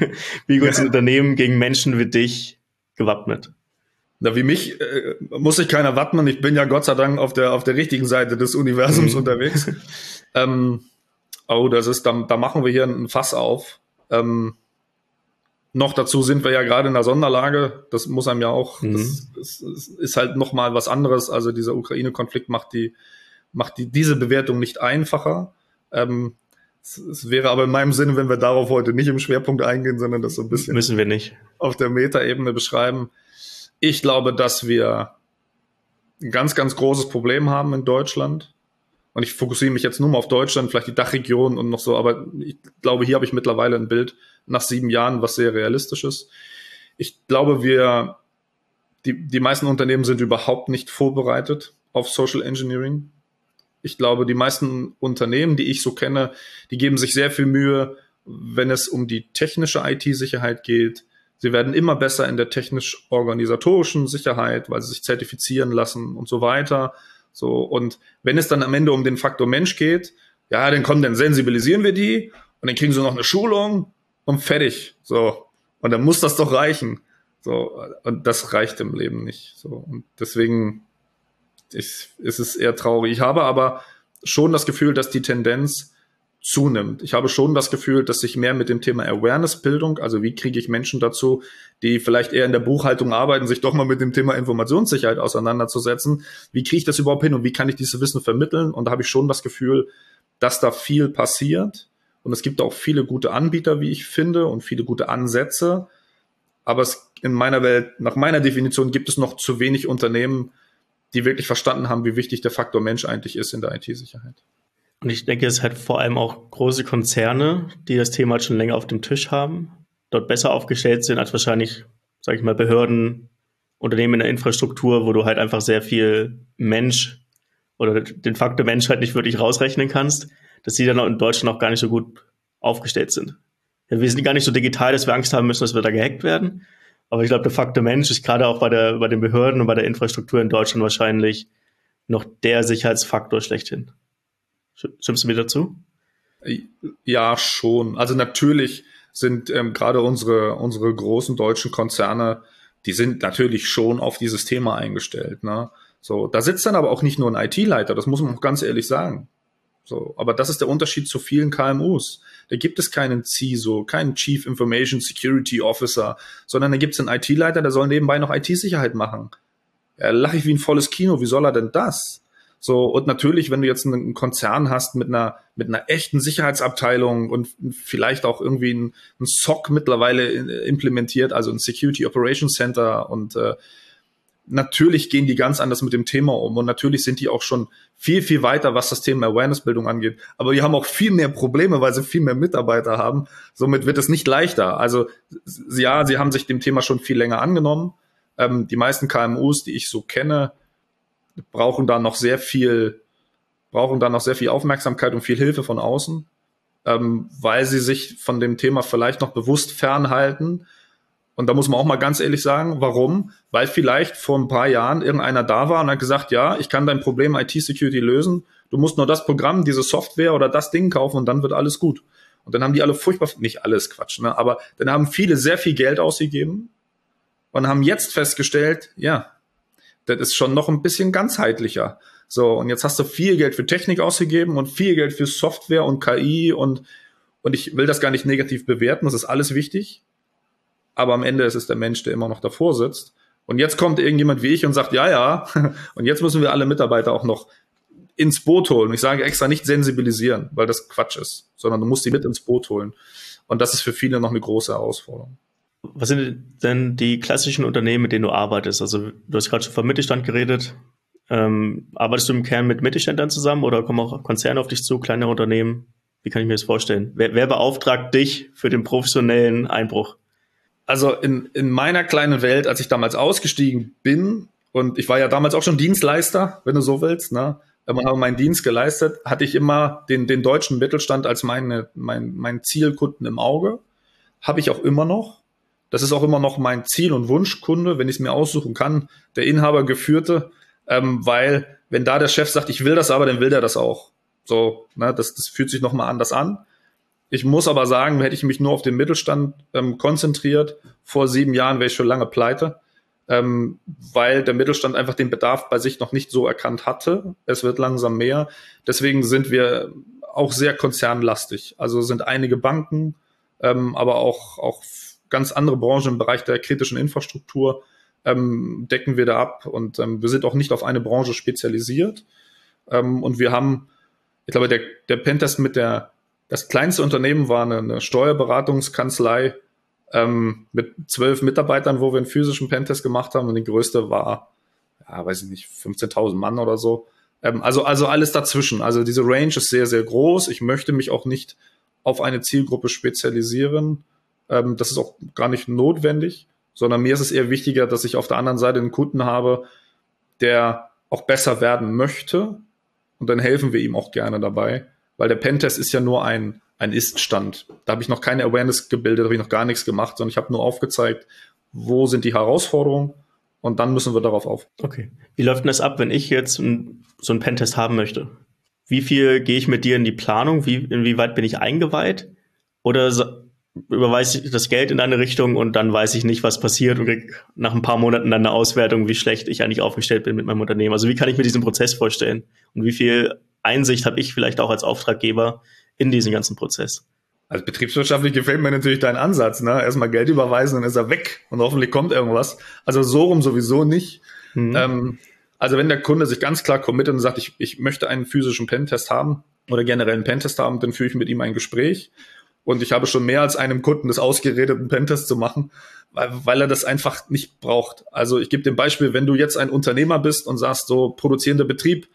gegen Menschen wie dich gewappnet? Na, wie mich muss sich keiner wappnen. Ich bin ja Gott sei Dank auf der richtigen Seite des Universums unterwegs. Da machen wir hier ein Fass auf. Noch dazu sind wir ja gerade in der Sonderlage. Das muss einem ja auch, das ist halt nochmal was anderes. Also dieser Ukraine-Konflikt macht diese Bewertung nicht einfacher. Es wäre aber in meinem Sinne, wenn wir darauf heute nicht im Schwerpunkt eingehen, sondern das so ein bisschen müssen wir nicht auf der Metaebene beschreiben. Ich glaube, dass wir ein ganz, ganz großes Problem haben in Deutschland. Und ich fokussiere mich jetzt nur mal auf Deutschland, vielleicht die Dachregion und noch so, aber ich glaube, hier habe ich mittlerweile ein Bild nach 7 Jahren, was sehr realistisch ist. Ich glaube, die meisten Unternehmen sind überhaupt nicht vorbereitet auf Social Engineering. Ich glaube, die meisten Unternehmen, die ich so kenne, die geben sich sehr viel Mühe, wenn es um die technische IT-Sicherheit geht. Sie werden immer besser in der technisch-organisatorischen Sicherheit, weil sie sich zertifizieren lassen und so weiter. So, und wenn es dann am Ende um den Faktor Mensch geht, ja, dann sensibilisieren wir die und dann kriegen sie noch eine Schulung und fertig. So. Und dann muss das doch reichen. So. Und das reicht im Leben nicht. So. Und deswegen ist es eher traurig. Ich habe aber schon das Gefühl, dass die Tendenz zunimmt. Ich habe schon das Gefühl, dass sich mehr mit dem Thema Awareness-Bildung, also wie kriege ich Menschen dazu, die vielleicht eher in der Buchhaltung arbeiten, sich doch mal mit dem Thema Informationssicherheit auseinanderzusetzen. Wie kriege ich das überhaupt hin und wie kann ich dieses Wissen vermitteln? Und da habe ich schon das Gefühl, dass da viel passiert. Und es gibt auch viele gute Anbieter, wie ich finde, und viele gute Ansätze. Aber in meiner Welt, nach meiner Definition, gibt es noch zu wenig Unternehmen, die wirklich verstanden haben, wie wichtig der Faktor Mensch eigentlich ist in der IT-Sicherheit. Und ich denke, es hat vor allem auch große Konzerne, die das Thema schon länger auf dem Tisch haben, dort besser aufgestellt sind als wahrscheinlich, sage ich mal, Behörden, Unternehmen in der Infrastruktur, wo du halt einfach sehr viel Mensch oder den Faktor Mensch halt nicht wirklich rausrechnen kannst, dass die dann in Deutschland auch gar nicht so gut aufgestellt sind. Ja, wir sind gar nicht so digital, dass wir Angst haben müssen, dass wir da gehackt werden. Aber ich glaube, der Faktor Mensch ist gerade auch bei den Behörden und bei der Infrastruktur in Deutschland wahrscheinlich noch der Sicherheitsfaktor schlechthin. Stimmst du mir dazu? Ja, schon. Also natürlich sind gerade unsere großen deutschen Konzerne, die sind natürlich schon auf dieses Thema eingestellt. Ne? So, da sitzt dann aber auch nicht nur ein IT-Leiter, das muss man auch ganz ehrlich sagen. So, aber das ist der Unterschied zu vielen KMUs. Da gibt es keinen CISO, keinen Chief Information Security Officer, sondern da gibt es einen IT-Leiter, der soll nebenbei noch IT-Sicherheit machen. Ja, lache ich wie ein volles Kino, wie soll er denn das? So, und natürlich, wenn du jetzt einen Konzern hast mit einer echten Sicherheitsabteilung und vielleicht auch irgendwie ein SOC mittlerweile implementiert, also ein Security Operations Center und natürlich gehen die ganz anders mit dem Thema um und natürlich sind die auch schon viel, viel weiter, was das Thema Awareness-Bildung angeht. Aber die haben auch viel mehr Probleme, weil sie viel mehr Mitarbeiter haben. Somit wird es nicht leichter. Also ja, sie haben sich dem Thema schon viel länger angenommen. Die meisten KMUs, die ich so kenne, brauchen da noch sehr viel Aufmerksamkeit und viel Hilfe von außen, weil sie sich von dem Thema vielleicht noch bewusst fernhalten. Und da muss man auch mal ganz ehrlich sagen, warum? Weil vielleicht vor ein paar Jahren irgendeiner da war und hat gesagt, ja, ich kann dein Problem IT-Security lösen, du musst nur das Programm, diese Software oder das Ding kaufen und dann wird alles gut. Und dann haben die alle furchtbar, nicht alles Quatsch, ne? Aber dann haben viele sehr viel Geld ausgegeben und haben jetzt festgestellt, ja, das ist schon noch ein bisschen ganzheitlicher. So, und jetzt hast du viel Geld für Technik ausgegeben und viel Geld für Software und KI und ich will das gar nicht negativ bewerten, das ist alles wichtig. Aber am Ende ist es der Mensch, der immer noch davor sitzt. Und jetzt kommt irgendjemand wie ich und sagt, ja, und jetzt müssen wir alle Mitarbeiter auch noch ins Boot holen. Und ich sage extra nicht sensibilisieren, weil das Quatsch ist, sondern du musst die mit ins Boot holen. Und das ist für viele noch eine große Herausforderung. Was sind denn die klassischen Unternehmen, mit denen du arbeitest? Also du hast gerade schon vom Mittelstand geredet. Arbeitest du im Kern mit Mittelständlern zusammen oder kommen auch Konzerne auf dich zu, kleinere Unternehmen? Wie kann ich mir das vorstellen? Wer beauftragt dich für den professionellen Einbruch? Also in meiner kleinen Welt, als ich damals ausgestiegen bin, und ich war ja damals auch schon Dienstleister, wenn du so willst, ne? Habe meinen Dienst geleistet, hatte ich immer den deutschen Mittelstand als mein Zielkunden im Auge. Habe ich auch immer noch. Das ist auch immer noch mein Ziel- und Wunschkunde, wenn ich es mir aussuchen kann, der Inhabergeführte, weil wenn da der Chef sagt, ich will das aber, dann will der das auch. So, ne? Das fühlt sich nochmal anders an. Ich muss aber sagen, hätte ich mich nur auf den Mittelstand konzentriert, vor 7 Jahren wäre ich schon lange pleite, weil der Mittelstand einfach den Bedarf bei sich noch nicht so erkannt hatte. Es wird langsam mehr. Deswegen sind wir auch sehr konzernlastig. Also sind einige Banken, aber auch ganz andere Branchen im Bereich der kritischen Infrastruktur decken wir da ab. Und wir sind auch nicht auf eine Branche spezialisiert. Und wir haben, ich glaube, der Pentest das kleinste Unternehmen war eine Steuerberatungskanzlei mit 12 Mitarbeitern, wo wir einen physischen Pentest gemacht haben. Und die größte war, ja, weiß ich nicht, 15.000 Mann oder so. Also alles dazwischen. Also diese Range ist sehr, sehr groß. Ich möchte mich auch nicht auf eine Zielgruppe spezialisieren. Das ist auch gar nicht notwendig, sondern mir ist es eher wichtiger, dass ich auf der anderen Seite einen Kunden habe, der auch besser werden möchte. Und dann helfen wir ihm auch gerne dabei. Weil der Pentest ist ja nur ein Ist-Stand. Da habe ich noch keine Awareness gebildet, da habe ich noch gar nichts gemacht, sondern ich habe nur aufgezeigt, wo sind die Herausforderungen und dann müssen wir darauf auf. Okay. Wie läuft denn das ab, wenn ich jetzt so einen Pentest haben möchte? Wie viel gehe ich mit dir in die Planung? Inwieweit bin ich eingeweiht? Oder überweise ich das Geld in eine Richtung und dann weiß ich nicht, was passiert und kriege nach ein paar Monaten dann eine Auswertung, wie schlecht ich eigentlich aufgestellt bin mit meinem Unternehmen? Also wie kann ich mir diesen Prozess vorstellen? Und wie viel Einsicht habe ich vielleicht auch als Auftraggeber in diesen ganzen Prozess? Also betriebswirtschaftlich gefällt mir natürlich dein Ansatz, ne? Erstmal Geld überweisen, dann ist er weg und hoffentlich kommt irgendwas. Also so rum sowieso nicht. Also wenn der Kunde sich ganz klar committet und sagt, ich möchte einen physischen Pentest haben oder generell einen Pentest haben, dann führe ich mit ihm ein Gespräch. Und ich habe schon mehr als einem Kunden das ausgeredet, einen Pentest zu machen, weil er das einfach nicht braucht. Also ich gebe dir ein Beispiel, wenn du jetzt ein Unternehmer bist und sagst, so produzierender Betrieb,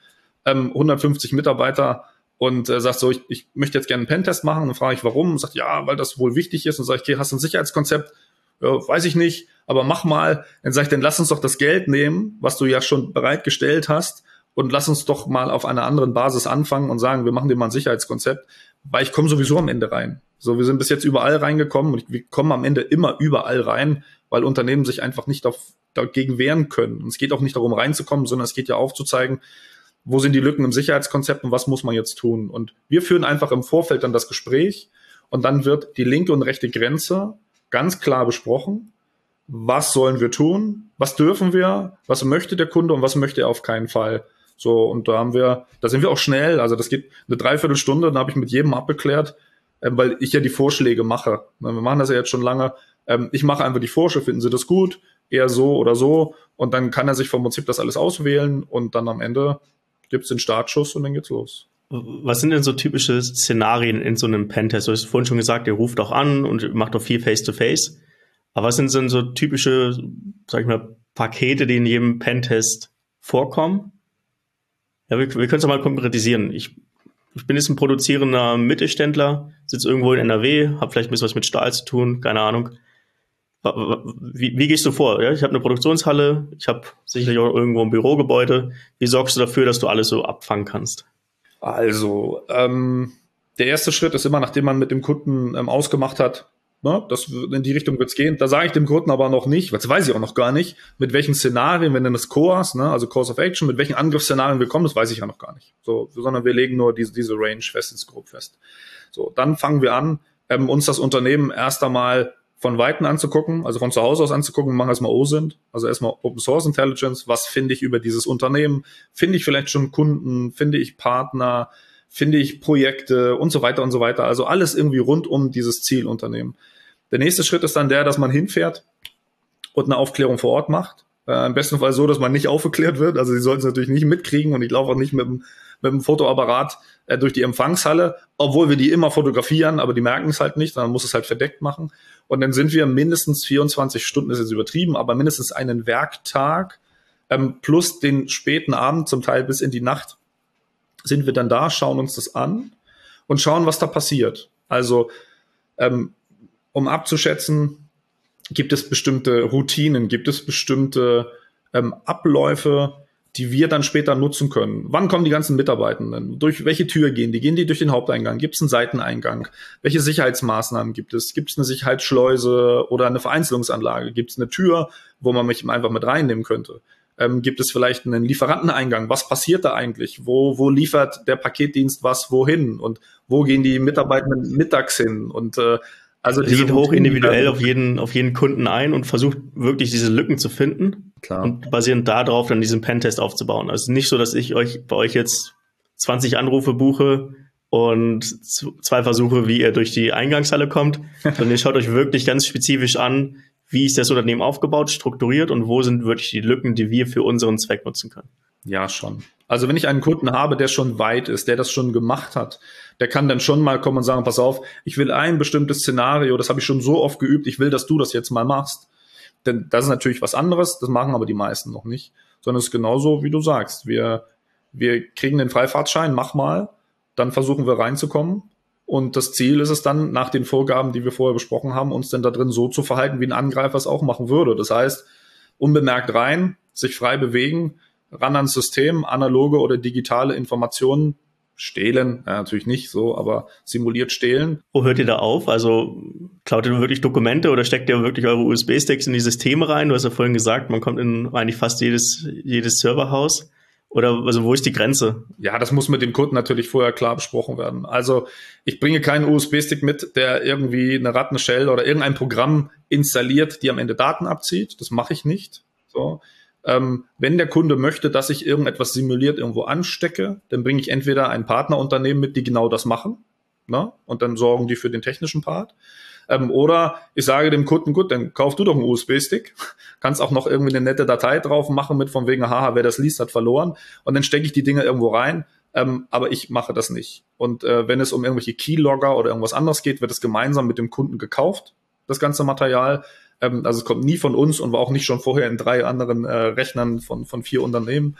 150 Mitarbeiter und sagst so, ich möchte jetzt gerne einen Pentest machen. Und dann frage ich, warum? Und sagt, ja, weil das wohl wichtig ist. Und sage ich, okay, hast du ein Sicherheitskonzept? Ja, weiß ich nicht, aber mach mal. Dann sage ich, dann lass uns doch das Geld nehmen, was du ja schon bereitgestellt hast und lass uns doch mal auf einer anderen Basis anfangen und sagen, wir machen dir mal ein Sicherheitskonzept, weil ich komme sowieso am Ende rein. So, wir sind bis jetzt überall reingekommen und wir kommen am Ende immer überall rein, weil Unternehmen sich einfach nicht dagegen wehren können. Und es geht auch nicht darum reinzukommen, sondern es geht ja aufzuzeigen, wo sind die Lücken im Sicherheitskonzept und was muss man jetzt tun? Und wir führen einfach im Vorfeld dann das Gespräch und dann wird die linke und rechte Grenze ganz klar besprochen. Was sollen wir tun? Was dürfen wir? Was möchte der Kunde und was möchte er auf keinen Fall? So, und da sind wir auch schnell. Also das geht eine Dreiviertelstunde, dann habe ich mit jedem abgeklärt, weil ich ja die Vorschläge mache. Wir machen das ja jetzt schon lange. Ich mache einfach die Vorschläge, finden Sie das gut? Eher so oder so. Und dann kann er sich vom Prinzip das alles auswählen und dann am Ende gibt's den Startschuss und dann geht's los. Was sind denn so typische Szenarien in so einem Pentest? Du hast vorhin schon gesagt, ihr ruft auch an und macht auch viel Face-to-Face. Aber was sind denn so typische, sag ich mal, Pakete, die in jedem Pentest vorkommen? Ja, wir können es mal konkretisieren. Ich bin jetzt ein produzierender Mittelständler, sitze irgendwo in NRW, habe vielleicht ein bisschen was mit Stahl zu tun, keine Ahnung. Wie gehst du vor? Ja, ich habe eine Produktionshalle, ich habe sicherlich auch irgendwo ein Bürogebäude. Wie sorgst du dafür, dass du alles so abfangen kannst? Also, der erste Schritt ist immer, nachdem man mit dem Kunden ausgemacht hat, ne, in die Richtung wird's gehen. Da sage ich dem Kunden aber noch nicht, das weiß ich auch noch gar nicht, mit welchen Szenarien, wenn denn das COAS, ne, also Course of Action, mit welchen Angriffsszenarien wir kommen, das weiß ich ja noch gar nicht. So, sondern wir legen nur diese Range fest, ins Grob fest. So, dann fangen wir an, uns das Unternehmen erst einmal von Weitem anzugucken, also von zu Hause aus anzugucken, wir machen erstmal OSINT, also erstmal Open Source Intelligence, was finde ich über dieses Unternehmen, finde ich vielleicht schon Kunden, finde ich Partner, finde ich Projekte und so weiter und so weiter, also alles irgendwie rund um dieses Zielunternehmen. Der nächste Schritt ist dann der, dass man hinfährt und eine Aufklärung vor Ort macht, im besten Fall so, dass man nicht aufgeklärt wird, also sie sollten es natürlich nicht mitkriegen und ich laufe auch nicht mit dem Fotoapparat durch die Empfangshalle, obwohl wir die immer fotografieren, aber die merken es halt nicht, dann muss es halt verdeckt machen. Und dann sind wir mindestens 24 Stunden, ist jetzt übertrieben, aber mindestens einen Werktag plus den späten Abend, zum Teil bis in die Nacht, sind wir dann da, schauen uns das an und schauen, was da passiert. Also um abzuschätzen, gibt es bestimmte Routinen, gibt es bestimmte Abläufe, die wir dann später nutzen können. Wann kommen die ganzen Mitarbeitenden? Durch welche Tür gehen die? Gehen die durch den Haupteingang? Gibt es einen Seiteneingang? Welche Sicherheitsmaßnahmen gibt es? Gibt es eine Sicherheitsschleuse oder eine Vereinzelungsanlage? Gibt es eine Tür, wo man mich einfach mit reinnehmen könnte? Gibt es vielleicht einen Lieferanteneingang? Was passiert da eigentlich? Wo liefert der Paketdienst was wohin? Und wo gehen die Mitarbeitenden mittags hin? Und also Sie geht hoch individuell auf jeden Kunden ein und versucht wirklich diese Lücken zu finden. Klar. Und basierend darauf dann diesen Pentest aufzubauen. Also nicht so, dass ich bei euch jetzt 20 Anrufe buche und 2 Versuche, wie ihr durch die Eingangshalle kommt, sondern ihr schaut euch wirklich ganz spezifisch an, wie ist das Unternehmen aufgebaut, strukturiert und wo sind wirklich die Lücken, die wir für unseren Zweck nutzen können. Ja, schon. Also wenn ich einen Kunden habe, der schon weit ist, der das schon gemacht hat, der kann dann schon mal kommen und sagen, pass auf, ich will ein bestimmtes Szenario, das habe ich schon so oft geübt, ich will, dass du das jetzt mal machst. Denn das ist natürlich was anderes, das machen aber die meisten noch nicht, sondern es ist genauso, wie du sagst. Wir kriegen den Freifahrtschein, mach mal, dann versuchen wir reinzukommen und das Ziel ist es dann, nach den Vorgaben, die wir vorher besprochen haben, uns dann da drin so zu verhalten, wie ein Angreifer es auch machen würde. Das heißt, unbemerkt rein, sich frei bewegen, ran ans System, analoge oder digitale Informationen stehlen, ja, natürlich nicht so, aber simuliert stehlen. Wo hört ihr da auf? Also klaut ihr wirklich Dokumente oder steckt ihr wirklich eure USB-Sticks in die Systeme rein? Du hast ja vorhin gesagt, man kommt in eigentlich fast jedes Serverhaus. Oder also wo ist die Grenze? Ja, das muss mit dem Kunden natürlich vorher klar besprochen werden. Also ich bringe keinen USB-Stick mit, der irgendwie eine Rattenshell oder irgendein Programm installiert, die am Ende Daten abzieht. Das mache ich nicht. So. Wenn der Kunde möchte, dass ich irgendetwas simuliert irgendwo anstecke, dann bringe ich entweder ein Partnerunternehmen mit, die genau das machen, ne? Und dann sorgen die für den technischen Part. Oder ich sage dem Kunden, gut, dann kauf du doch einen USB-Stick, kannst auch noch irgendwie eine nette Datei drauf machen mit von wegen, haha, wer das liest, hat verloren. Und dann stecke ich die Dinge irgendwo rein, aber ich mache das nicht. Und wenn es um irgendwelche Keylogger oder irgendwas anderes geht, wird es gemeinsam mit dem Kunden gekauft, das ganze Material. Also es kommt nie von uns und war auch nicht schon vorher in 3 anderen Rechnern von 4 Unternehmen.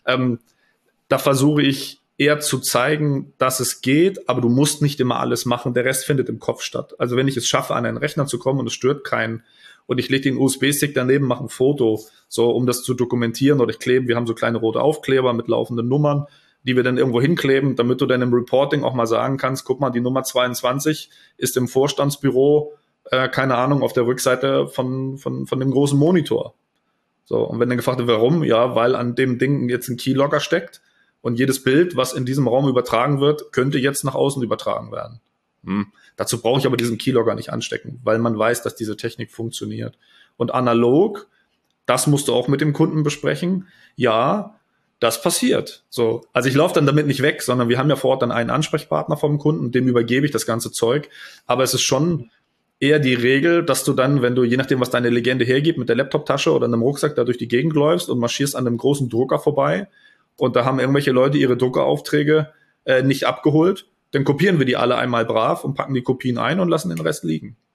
Da versuche ich eher zu zeigen, dass es geht, aber du musst nicht immer alles machen. Der Rest findet im Kopf statt. Also wenn ich es schaffe, an einen Rechner zu kommen und es stört keinen und ich lege den USB-Stick daneben, mache ein Foto, so um das zu dokumentieren oder wir haben so kleine rote Aufkleber mit laufenden Nummern, die wir dann irgendwo hinkleben, damit du dann im Reporting auch mal sagen kannst, guck mal, die Nummer 22 ist im Vorstandsbüro, keine Ahnung, auf der Rückseite von dem großen Monitor. So, und wenn dann gefragt wird, warum? Ja, weil an dem Ding jetzt ein Keylogger steckt und jedes Bild, was in diesem Raum übertragen wird, könnte jetzt nach außen übertragen werden. Dazu brauche ich aber diesen Keylogger nicht anstecken, weil man weiß, dass diese Technik funktioniert. Und analog, das musst du auch mit dem Kunden besprechen. Ja, das passiert. So, also ich laufe dann damit nicht weg, sondern wir haben ja vor Ort dann einen Ansprechpartner vom Kunden, dem übergebe ich das ganze Zeug. Aber es ist schon eher die Regel, dass du dann, wenn du, je nachdem, was deine Legende hergibt, mit der Laptoptasche oder einem Rucksack da durch die Gegend läufst und marschierst an einem großen Drucker vorbei und da haben irgendwelche Leute ihre Druckeraufträge nicht abgeholt, dann kopieren wir die alle einmal brav und packen die Kopien ein und lassen den Rest liegen.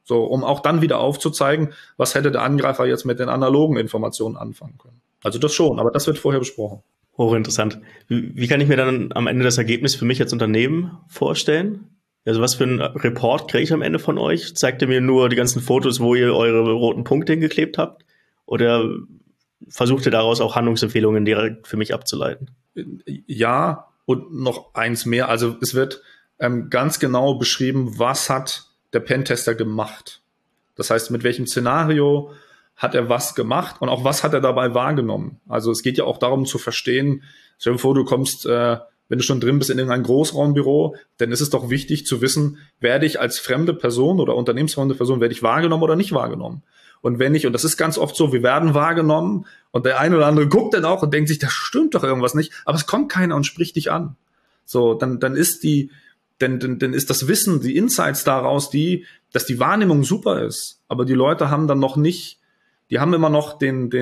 So, um auch dann wieder aufzuzeigen, was hätte der Angreifer jetzt mit den analogen Informationen anfangen können. Also das schon, aber das wird vorher besprochen. Hochinteressant. Wie kann ich mir dann am Ende das Ergebnis für mich als Unternehmen vorstellen? Also was für einen Report kriege ich am Ende von euch? Zeigt ihr mir nur die ganzen Fotos, wo ihr eure roten Punkte hingeklebt habt? Oder versucht ihr daraus auch Handlungsempfehlungen direkt für mich abzuleiten? Ja, und noch eins mehr. Also es wird ganz genau beschrieben, was hat der Pentester gemacht. Das heißt, mit welchem Szenario hat er was gemacht und auch was hat er dabei wahrgenommen. Also es geht ja auch darum zu verstehen, stell dir vor, du kommst, wenn du schon drin bist in irgendein Großraumbüro, dann ist es doch wichtig zu wissen, werde ich als fremde Person oder unternehmensfremde Person, werde ich wahrgenommen oder nicht wahrgenommen. Und wenn nicht, und das ist ganz oft so, wir werden wahrgenommen und der eine oder andere guckt dann auch und denkt sich, da stimmt doch irgendwas nicht, aber es kommt keiner und spricht dich an. So, dann ist dann ist das Wissen, die Insights daraus dass die Wahrnehmung super ist, aber die Leute haben dann noch nicht, die haben immer noch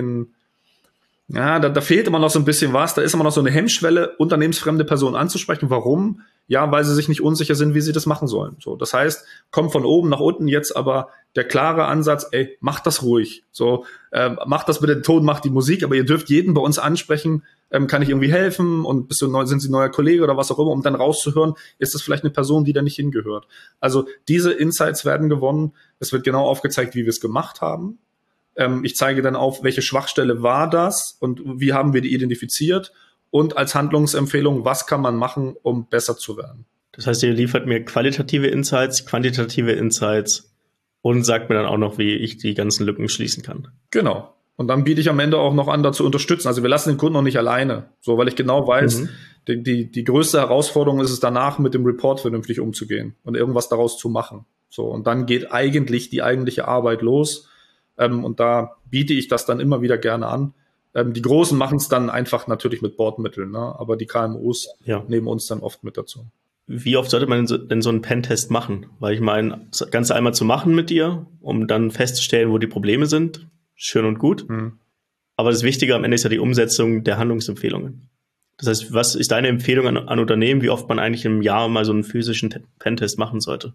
da fehlt immer noch so ein bisschen was, da ist immer noch so eine Hemmschwelle, unternehmensfremde Personen anzusprechen. Warum? Ja, weil sie sich nicht unsicher sind, wie sie das machen sollen. So, das heißt, kommt von oben nach unten jetzt aber der klare Ansatz, macht das ruhig. So, macht das mit dem Ton, macht die Musik, aber ihr dürft jeden bei uns ansprechen, kann ich irgendwie helfen und sind Sie neuer Kollege oder was auch immer, um dann rauszuhören, ist das vielleicht eine Person, die da nicht hingehört. Also diese Insights werden gewonnen. Es wird genau aufgezeigt, wie wir es gemacht haben. Ich zeige dann auf, welche Schwachstelle war das und wie haben wir die identifiziert und als Handlungsempfehlung, was kann man machen, um besser zu werden. Das heißt, ihr liefert mir qualitative Insights, quantitative Insights und sagt mir dann auch noch, wie ich die ganzen Lücken schließen kann. Genau. Und dann biete ich am Ende auch noch an, da zu unterstützen. Also wir lassen den Kunden noch nicht alleine, so, weil ich genau weiß, die größte Herausforderung ist es danach, mit dem Report vernünftig umzugehen und irgendwas daraus zu machen. So, und dann geht eigentlich die eigentliche Arbeit los. Und da biete ich das dann immer wieder gerne an. Die Großen machen es dann einfach natürlich mit Bordmitteln, ne? Aber die KMUs nehmen uns dann oft mit dazu. Wie oft sollte man denn so einen Pentest machen? Weil ich meine, das Ganze einmal zu machen mit dir, um dann festzustellen, wo die Probleme sind, schön und gut. Aber das Wichtige am Ende ist ja die Umsetzung der Handlungsempfehlungen. Das heißt, was ist deine Empfehlung an Unternehmen, wie oft man eigentlich im Jahr mal so einen physischen Pentest machen sollte?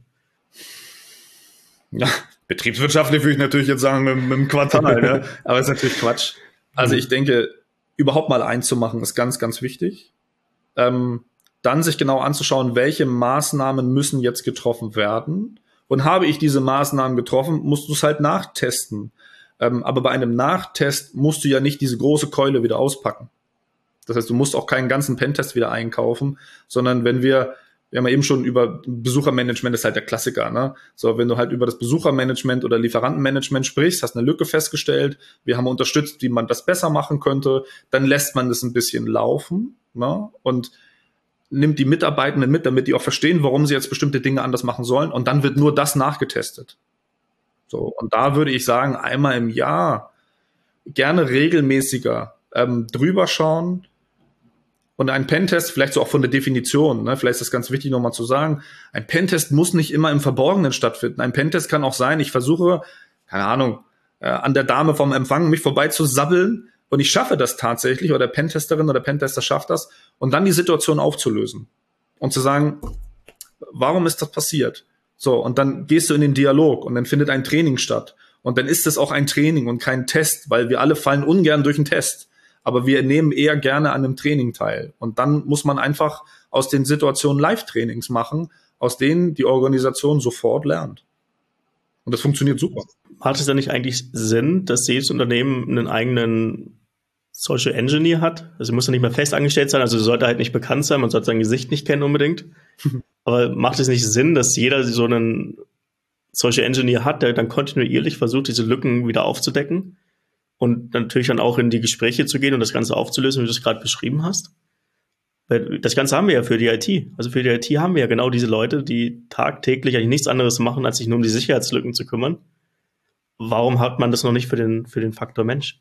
Ja, betriebswirtschaftlich würde ich natürlich jetzt sagen, mit dem Quartal, ne? Aber das ist natürlich Quatsch. Also ich denke, überhaupt mal einzumachen ist ganz, ganz wichtig. Dann sich genau anzuschauen, welche Maßnahmen müssen jetzt getroffen werden. Und habe ich diese Maßnahmen getroffen, musst du es halt nachtesten. Aber bei einem Nachtest musst du ja nicht diese große Keule wieder auspacken. Das heißt, du musst auch keinen ganzen Pentest wieder einkaufen, sondern wir haben ja eben schon über Besuchermanagement, das ist halt der Klassiker, ne? So, wenn du halt über das Besuchermanagement oder Lieferantenmanagement sprichst, hast eine Lücke festgestellt, wir haben unterstützt, wie man das besser machen könnte, dann lässt man das ein bisschen laufen, ne? Und nimmt die Mitarbeitenden mit, damit die auch verstehen, warum sie jetzt bestimmte Dinge anders machen sollen, und dann wird nur das nachgetestet. So, und da würde ich sagen, einmal im Jahr, gerne regelmäßiger drüber schauen. Und ein Pentest, vielleicht so auch von der Definition, ne, vielleicht ist das ganz wichtig nochmal zu sagen, ein Pentest muss nicht immer im Verborgenen stattfinden. Ein Pentest kann auch sein, ich versuche, keine Ahnung, an der Dame vom Empfang mich vorbei zu sabbeln und ich schaffe das tatsächlich, oder Pentesterin oder Pentester schafft das, und dann die Situation aufzulösen und zu sagen, warum ist das passiert? So, und dann gehst du in den Dialog und dann findet ein Training statt. Und dann ist es auch ein Training und kein Test, weil wir alle fallen ungern durch einen Test. Aber wir nehmen eher gerne an einem Training teil. Und dann muss man einfach aus den Situationen Live-Trainings machen, aus denen die Organisation sofort lernt. Und das funktioniert super. Hat es dann nicht eigentlich Sinn, dass jedes Unternehmen einen eigenen Social Engineer hat? Also muss er nicht mehr fest angestellt sein, also sollte halt nicht bekannt sein, man sollte sein Gesicht nicht kennen unbedingt. Aber macht es nicht Sinn, dass jeder so einen Social Engineer hat, der dann kontinuierlich versucht, diese Lücken wieder aufzudecken? Und natürlich dann auch in die Gespräche zu gehen und das Ganze aufzulösen, wie du es gerade beschrieben hast. Weil das Ganze haben wir ja für die IT. Also für die IT haben wir ja genau diese Leute, die tagtäglich eigentlich nichts anderes machen, als sich nur um die Sicherheitslücken zu kümmern. Warum hat man das noch nicht für den Faktor Mensch?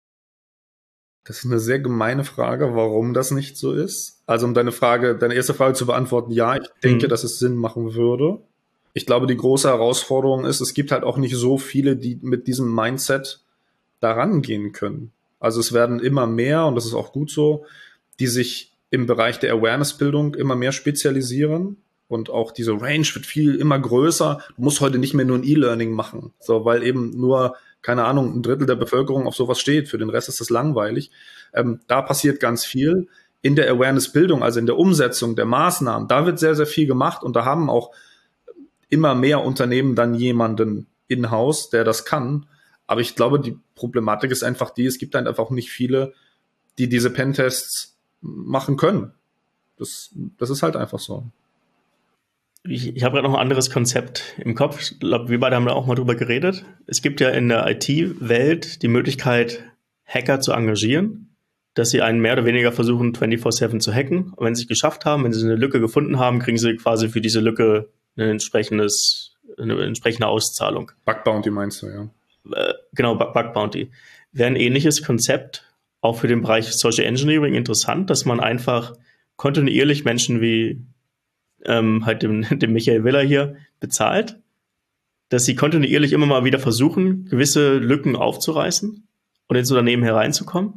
Das ist eine sehr gemeine Frage, warum das nicht so ist. Also um deine erste Frage zu beantworten, ja, ich denke, dass es Sinn machen würde. Ich glaube, die große Herausforderung ist, es gibt halt auch nicht so viele, die mit diesem Mindset daran gehen können. Also es werden immer mehr, und das ist auch gut so, die sich im Bereich der Awareness-Bildung immer mehr spezialisieren Und auch diese Range wird immer größer. Du musst heute nicht mehr nur ein E-Learning machen, so, weil eben nur, keine Ahnung, ein Drittel der Bevölkerung auf sowas steht. Für den Rest ist das langweilig. Da passiert ganz viel. In der Awareness-Bildung, also in der Umsetzung der Maßnahmen, da wird sehr, sehr viel gemacht. Und da haben auch immer mehr Unternehmen dann jemanden in-house, der das kann. Aber ich glaube, die Problematik ist einfach die, es gibt dann einfach nicht viele, die diese Pentests machen können. Das ist halt einfach so. Ich habe gerade noch ein anderes Konzept im Kopf. Ich glaube, wir beide haben da auch mal drüber geredet. Es gibt ja in der IT-Welt die Möglichkeit, Hacker zu engagieren, dass sie einen mehr oder weniger versuchen, 24/7 zu hacken. Und wenn sie es geschafft haben, wenn sie eine Lücke gefunden haben, kriegen sie quasi für diese Lücke eine entsprechende Auszahlung. Bug Bounty meinst du, ja. Genau, Bug Bounty. Wäre ein ähnliches Konzept auch für den Bereich Social Engineering interessant, dass man einfach kontinuierlich Menschen wie halt dem Michael Willer hier bezahlt, dass sie kontinuierlich immer mal wieder versuchen, gewisse Lücken aufzureißen und ins Unternehmen hereinzukommen?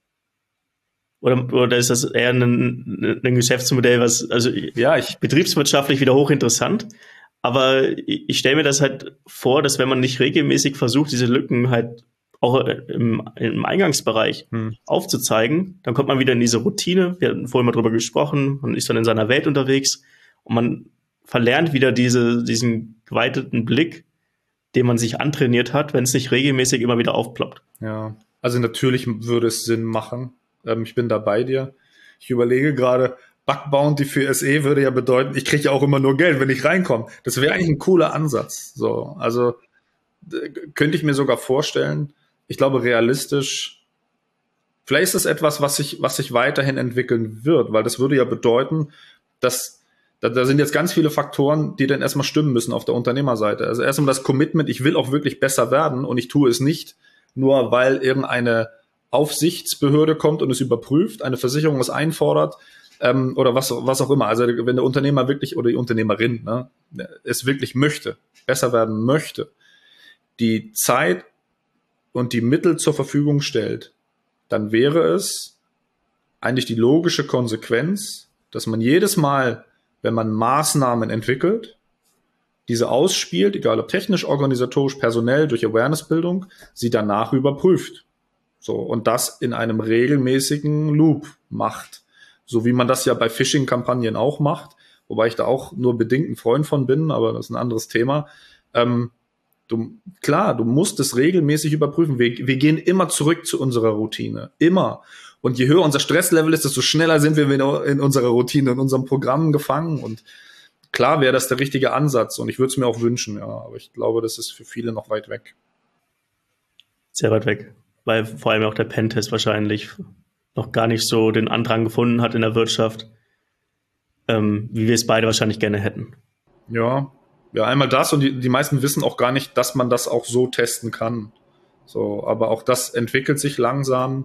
Oder ist das eher ein Geschäftsmodell, was, also ja, betriebswirtschaftlich wieder hochinteressant, aber ich stelle mir das halt vor, dass wenn man nicht regelmäßig versucht, diese Lücken halt auch im Eingangsbereich aufzuzeigen, dann kommt man wieder in diese Routine. Wir hatten vorhin mal drüber gesprochen, man ist dann in seiner Welt unterwegs und man verlernt wieder diesen geweiteten Blick, den man sich antrainiert hat, wenn es nicht regelmäßig immer wieder aufploppt. Ja, also natürlich würde es Sinn machen. Ich bin da bei dir. Ich überlege gerade, Bug Bounty für SE würde ja bedeuten, ich kriege ja auch immer nur Geld, wenn ich reinkomme. Das wäre eigentlich ein cooler Ansatz. So, also könnte ich mir sogar vorstellen. Ich glaube, realistisch, vielleicht ist das etwas, was sich weiterhin entwickeln wird, weil das würde ja bedeuten, dass da sind jetzt ganz viele Faktoren, die dann erstmal stimmen müssen auf der Unternehmerseite. Also erstmal das Commitment, ich will auch wirklich besser werden und ich tue es nicht nur, weil irgendeine Aufsichtsbehörde kommt und es überprüft, eine Versicherung es einfordert oder was auch immer. Also wenn der Unternehmer wirklich oder die Unternehmerin es wirklich möchte, besser werden möchte, die Zeit und die Mittel zur Verfügung stellt, dann wäre es eigentlich die logische Konsequenz, dass man jedes Mal, wenn man Maßnahmen entwickelt, diese ausspielt, egal ob technisch, organisatorisch, personell, durch Awareness-Bildung, sie danach überprüft. So, und das in einem regelmäßigen Loop macht. So wie man das ja bei Phishing-Kampagnen auch macht, wobei ich da auch nur bedingt ein Freund von bin, aber das ist ein anderes Thema. Du musst es regelmäßig überprüfen. Wir gehen immer zurück zu unserer Routine. Immer. Und je höher unser Stresslevel ist, desto schneller sind wir in unserer Routine, in unserem Programm gefangen. Und klar wäre das der richtige Ansatz. Und ich würde es mir auch wünschen, ja. Aber ich glaube, das ist für viele noch weit weg. Sehr weit weg. Weil vor allem auch der Pentest wahrscheinlich noch gar nicht so den Andrang gefunden hat in der Wirtschaft, wie wir es beide wahrscheinlich gerne hätten. Ja, einmal das und die meisten wissen auch gar nicht, dass man das auch so testen kann. So, aber auch das entwickelt sich langsam.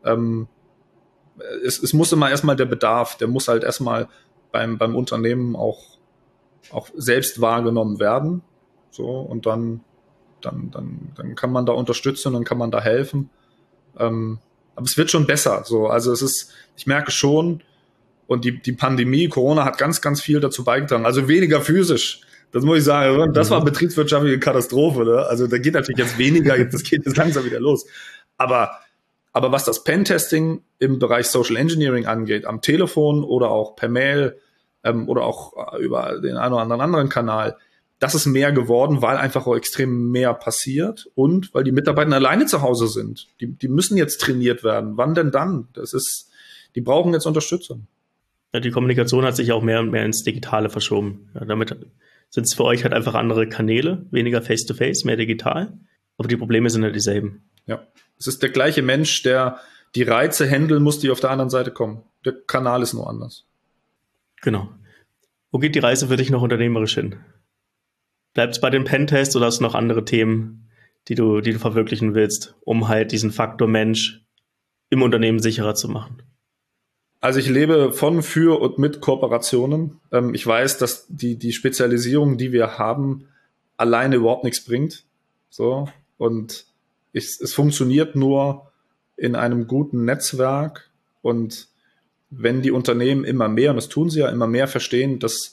Es muss immer erstmal der Bedarf, der muss halt erstmal beim Unternehmen auch selbst wahrgenommen werden. So, und dann kann man da unterstützen, dann kann man da helfen. Aber es wird schon besser. So, also ich merke schon, und die Pandemie, Corona hat ganz, ganz viel dazu beigetragen. Also weniger physisch. Das muss ich sagen. Das war betriebswirtschaftliche Katastrophe. Ne? Also da geht natürlich jetzt weniger, das geht jetzt langsam wieder los. Aber was das Pentesting im Bereich Social Engineering angeht, am Telefon oder auch per Mail oder auch über den einen oder anderen Kanal, das ist mehr geworden, weil einfach auch extrem mehr passiert und weil die Mitarbeiter alleine zu Hause sind. Die müssen jetzt trainiert werden. Wann denn dann? Die brauchen jetzt Unterstützung. Ja, die Kommunikation hat sich auch mehr und mehr ins Digitale verschoben. Ja, damit sind es für euch halt einfach andere Kanäle, weniger Face-to-Face, mehr digital. Aber die Probleme sind ja dieselben. Ja, es ist der gleiche Mensch, der die Reize handeln muss, die auf der anderen Seite kommen. Der Kanal ist nur anders. Genau. Wo geht die Reise für dich noch unternehmerisch hin? Bleibt es bei den Pentests oder hast du noch andere Themen, die du verwirklichen willst, um halt diesen Faktor Mensch im Unternehmen sicherer zu machen? Also ich lebe von, für und mit Kooperationen. Ich weiß, dass die Spezialisierung, die wir haben, alleine überhaupt nichts bringt. So. Und es funktioniert nur in einem guten Netzwerk. Und wenn die Unternehmen immer mehr, und das tun sie ja, immer mehr verstehen, dass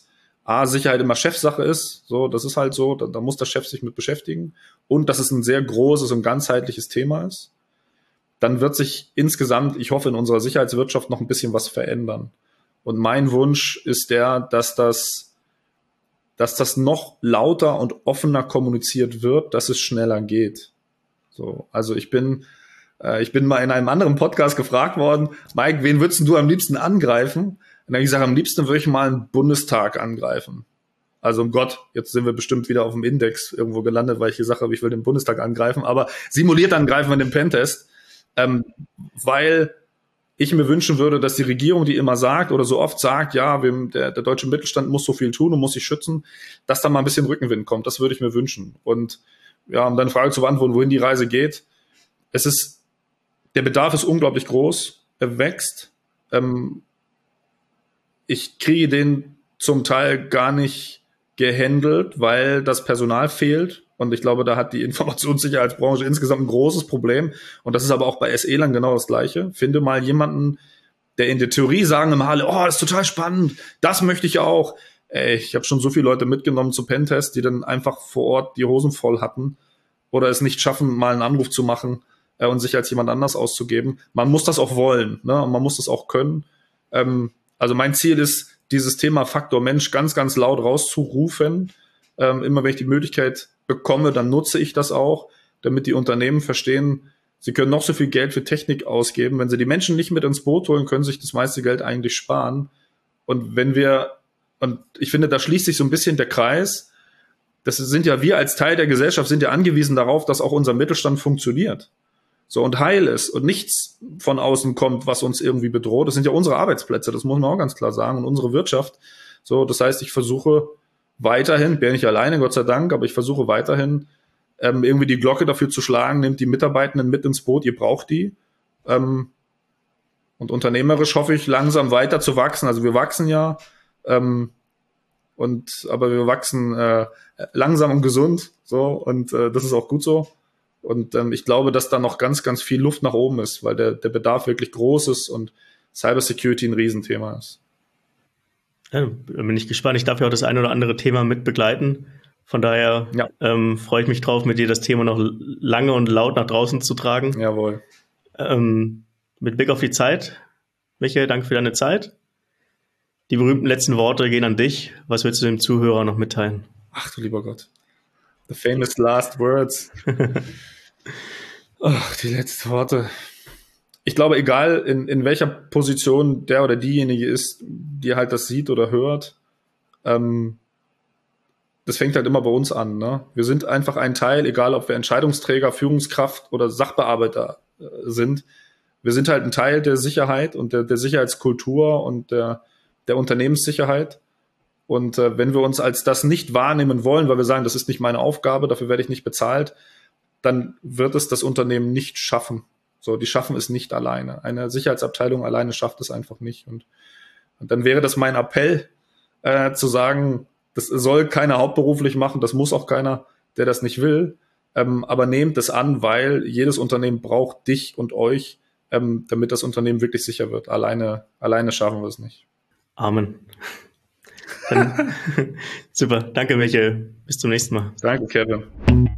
Sicherheit immer Chefsache ist, so, das ist halt so, da muss der Chef sich mit beschäftigen und dass es ein sehr großes und ganzheitliches Thema ist, dann wird sich insgesamt, ich hoffe, in unserer Sicherheitswirtschaft noch ein bisschen was verändern. Und mein Wunsch ist dass das noch lauter und offener kommuniziert wird, dass es schneller geht. So, also ich bin mal in einem anderen Podcast gefragt worden, Mike, wen würdest du am liebsten angreifen? Und dann habe ich gesagt, am liebsten würde ich mal einen Bundestag angreifen. Also um Gott, jetzt sind wir bestimmt wieder auf dem Index irgendwo gelandet, weil ich gesagt habe, ich will den Bundestag angreifen, aber simuliert angreifen wir den Pentest, weil ich mir wünschen würde, dass die Regierung, die immer sagt oder so oft sagt, ja, der deutsche Mittelstand muss so viel tun und muss sich schützen, dass da mal ein bisschen Rückenwind kommt. Das würde ich mir wünschen. Und ja, um deine Frage zu beantworten, wohin die Reise geht, der Bedarf ist unglaublich groß, er wächst. Ich kriege den zum Teil gar nicht gehandelt, weil das Personal fehlt. Und ich glaube, da hat die Informationssicherheitsbranche insgesamt ein großes Problem. Und das ist aber auch bei SE-Lern genau das Gleiche. Finde mal jemanden, der in der Theorie sagen immer alle, oh, das ist total spannend, das möchte ich auch. Ich habe schon so viele Leute mitgenommen zu Pentest, die dann einfach vor Ort die Hosen voll hatten oder es nicht schaffen, mal einen Anruf zu machen und sich als jemand anders auszugeben. Man muss das auch wollen, ne? Und man muss das auch können. Also mein Ziel ist, dieses Thema Faktor Mensch ganz, ganz laut rauszurufen. Immer wenn ich die Möglichkeit bekomme, dann nutze ich das auch, damit die Unternehmen verstehen, sie können noch so viel Geld für Technik ausgeben. Wenn sie die Menschen nicht mit ins Boot holen, können sie sich das meiste Geld eigentlich sparen. Und ich finde, da schließt sich so ein bisschen der Kreis. Das sind ja wir als Teil der Gesellschaft sind ja angewiesen darauf, dass auch unser Mittelstand funktioniert. So und heil ist und nichts von außen kommt, was uns irgendwie bedroht. Das sind ja unsere Arbeitsplätze, das muss man auch ganz klar sagen, und unsere Wirtschaft. So, das heißt, ich versuche weiterhin, bin nicht alleine, Gott sei Dank, aber ich versuche weiterhin irgendwie die Glocke dafür zu schlagen, nehmt die Mitarbeitenden mit ins Boot, ihr braucht die. Und unternehmerisch hoffe ich, langsam weiter zu wachsen. Also wir wachsen ja, aber wir wachsen langsam und gesund, so, und das ist auch gut so. Und ich glaube, dass da noch ganz, ganz viel Luft nach oben ist, weil der Bedarf wirklich groß ist und Cybersecurity ein Riesenthema ist. Ja, bin ich gespannt. Ich darf ja auch das ein oder andere Thema mit begleiten. Von daher freue ich mich drauf, mit dir das Thema noch lange und laut nach draußen zu tragen. Jawohl. Mit Blick auf die Zeit. Michael, danke für deine Zeit. Die berühmten letzten Worte gehen an dich. Was willst du dem Zuhörer noch mitteilen? Ach du lieber Gott. The famous last words. Die letzten Worte. Ich glaube, egal in welcher Position der oder diejenige ist, die halt das sieht oder hört, das fängt halt immer bei uns an. Ne? Wir sind einfach ein Teil, egal ob wir Entscheidungsträger, Führungskraft oder Sachbearbeiter sind. Wir sind halt ein Teil der Sicherheit und der Sicherheitskultur und der Unternehmenssicherheit. Und wenn wir uns als das nicht wahrnehmen wollen, weil wir sagen, das ist nicht meine Aufgabe, dafür werde ich nicht bezahlt, dann wird es das Unternehmen nicht schaffen. So, die schaffen es nicht alleine. Eine Sicherheitsabteilung alleine schafft es einfach nicht. Und dann wäre das mein Appell, zu sagen, das soll keiner hauptberuflich machen, das muss auch keiner, der das nicht will. Aber nehmt es an, weil jedes Unternehmen braucht dich und euch, damit das Unternehmen wirklich sicher wird. Alleine schaffen wir es nicht. Amen. Super, danke Michael. Bis zum nächsten Mal. Danke, Kevin.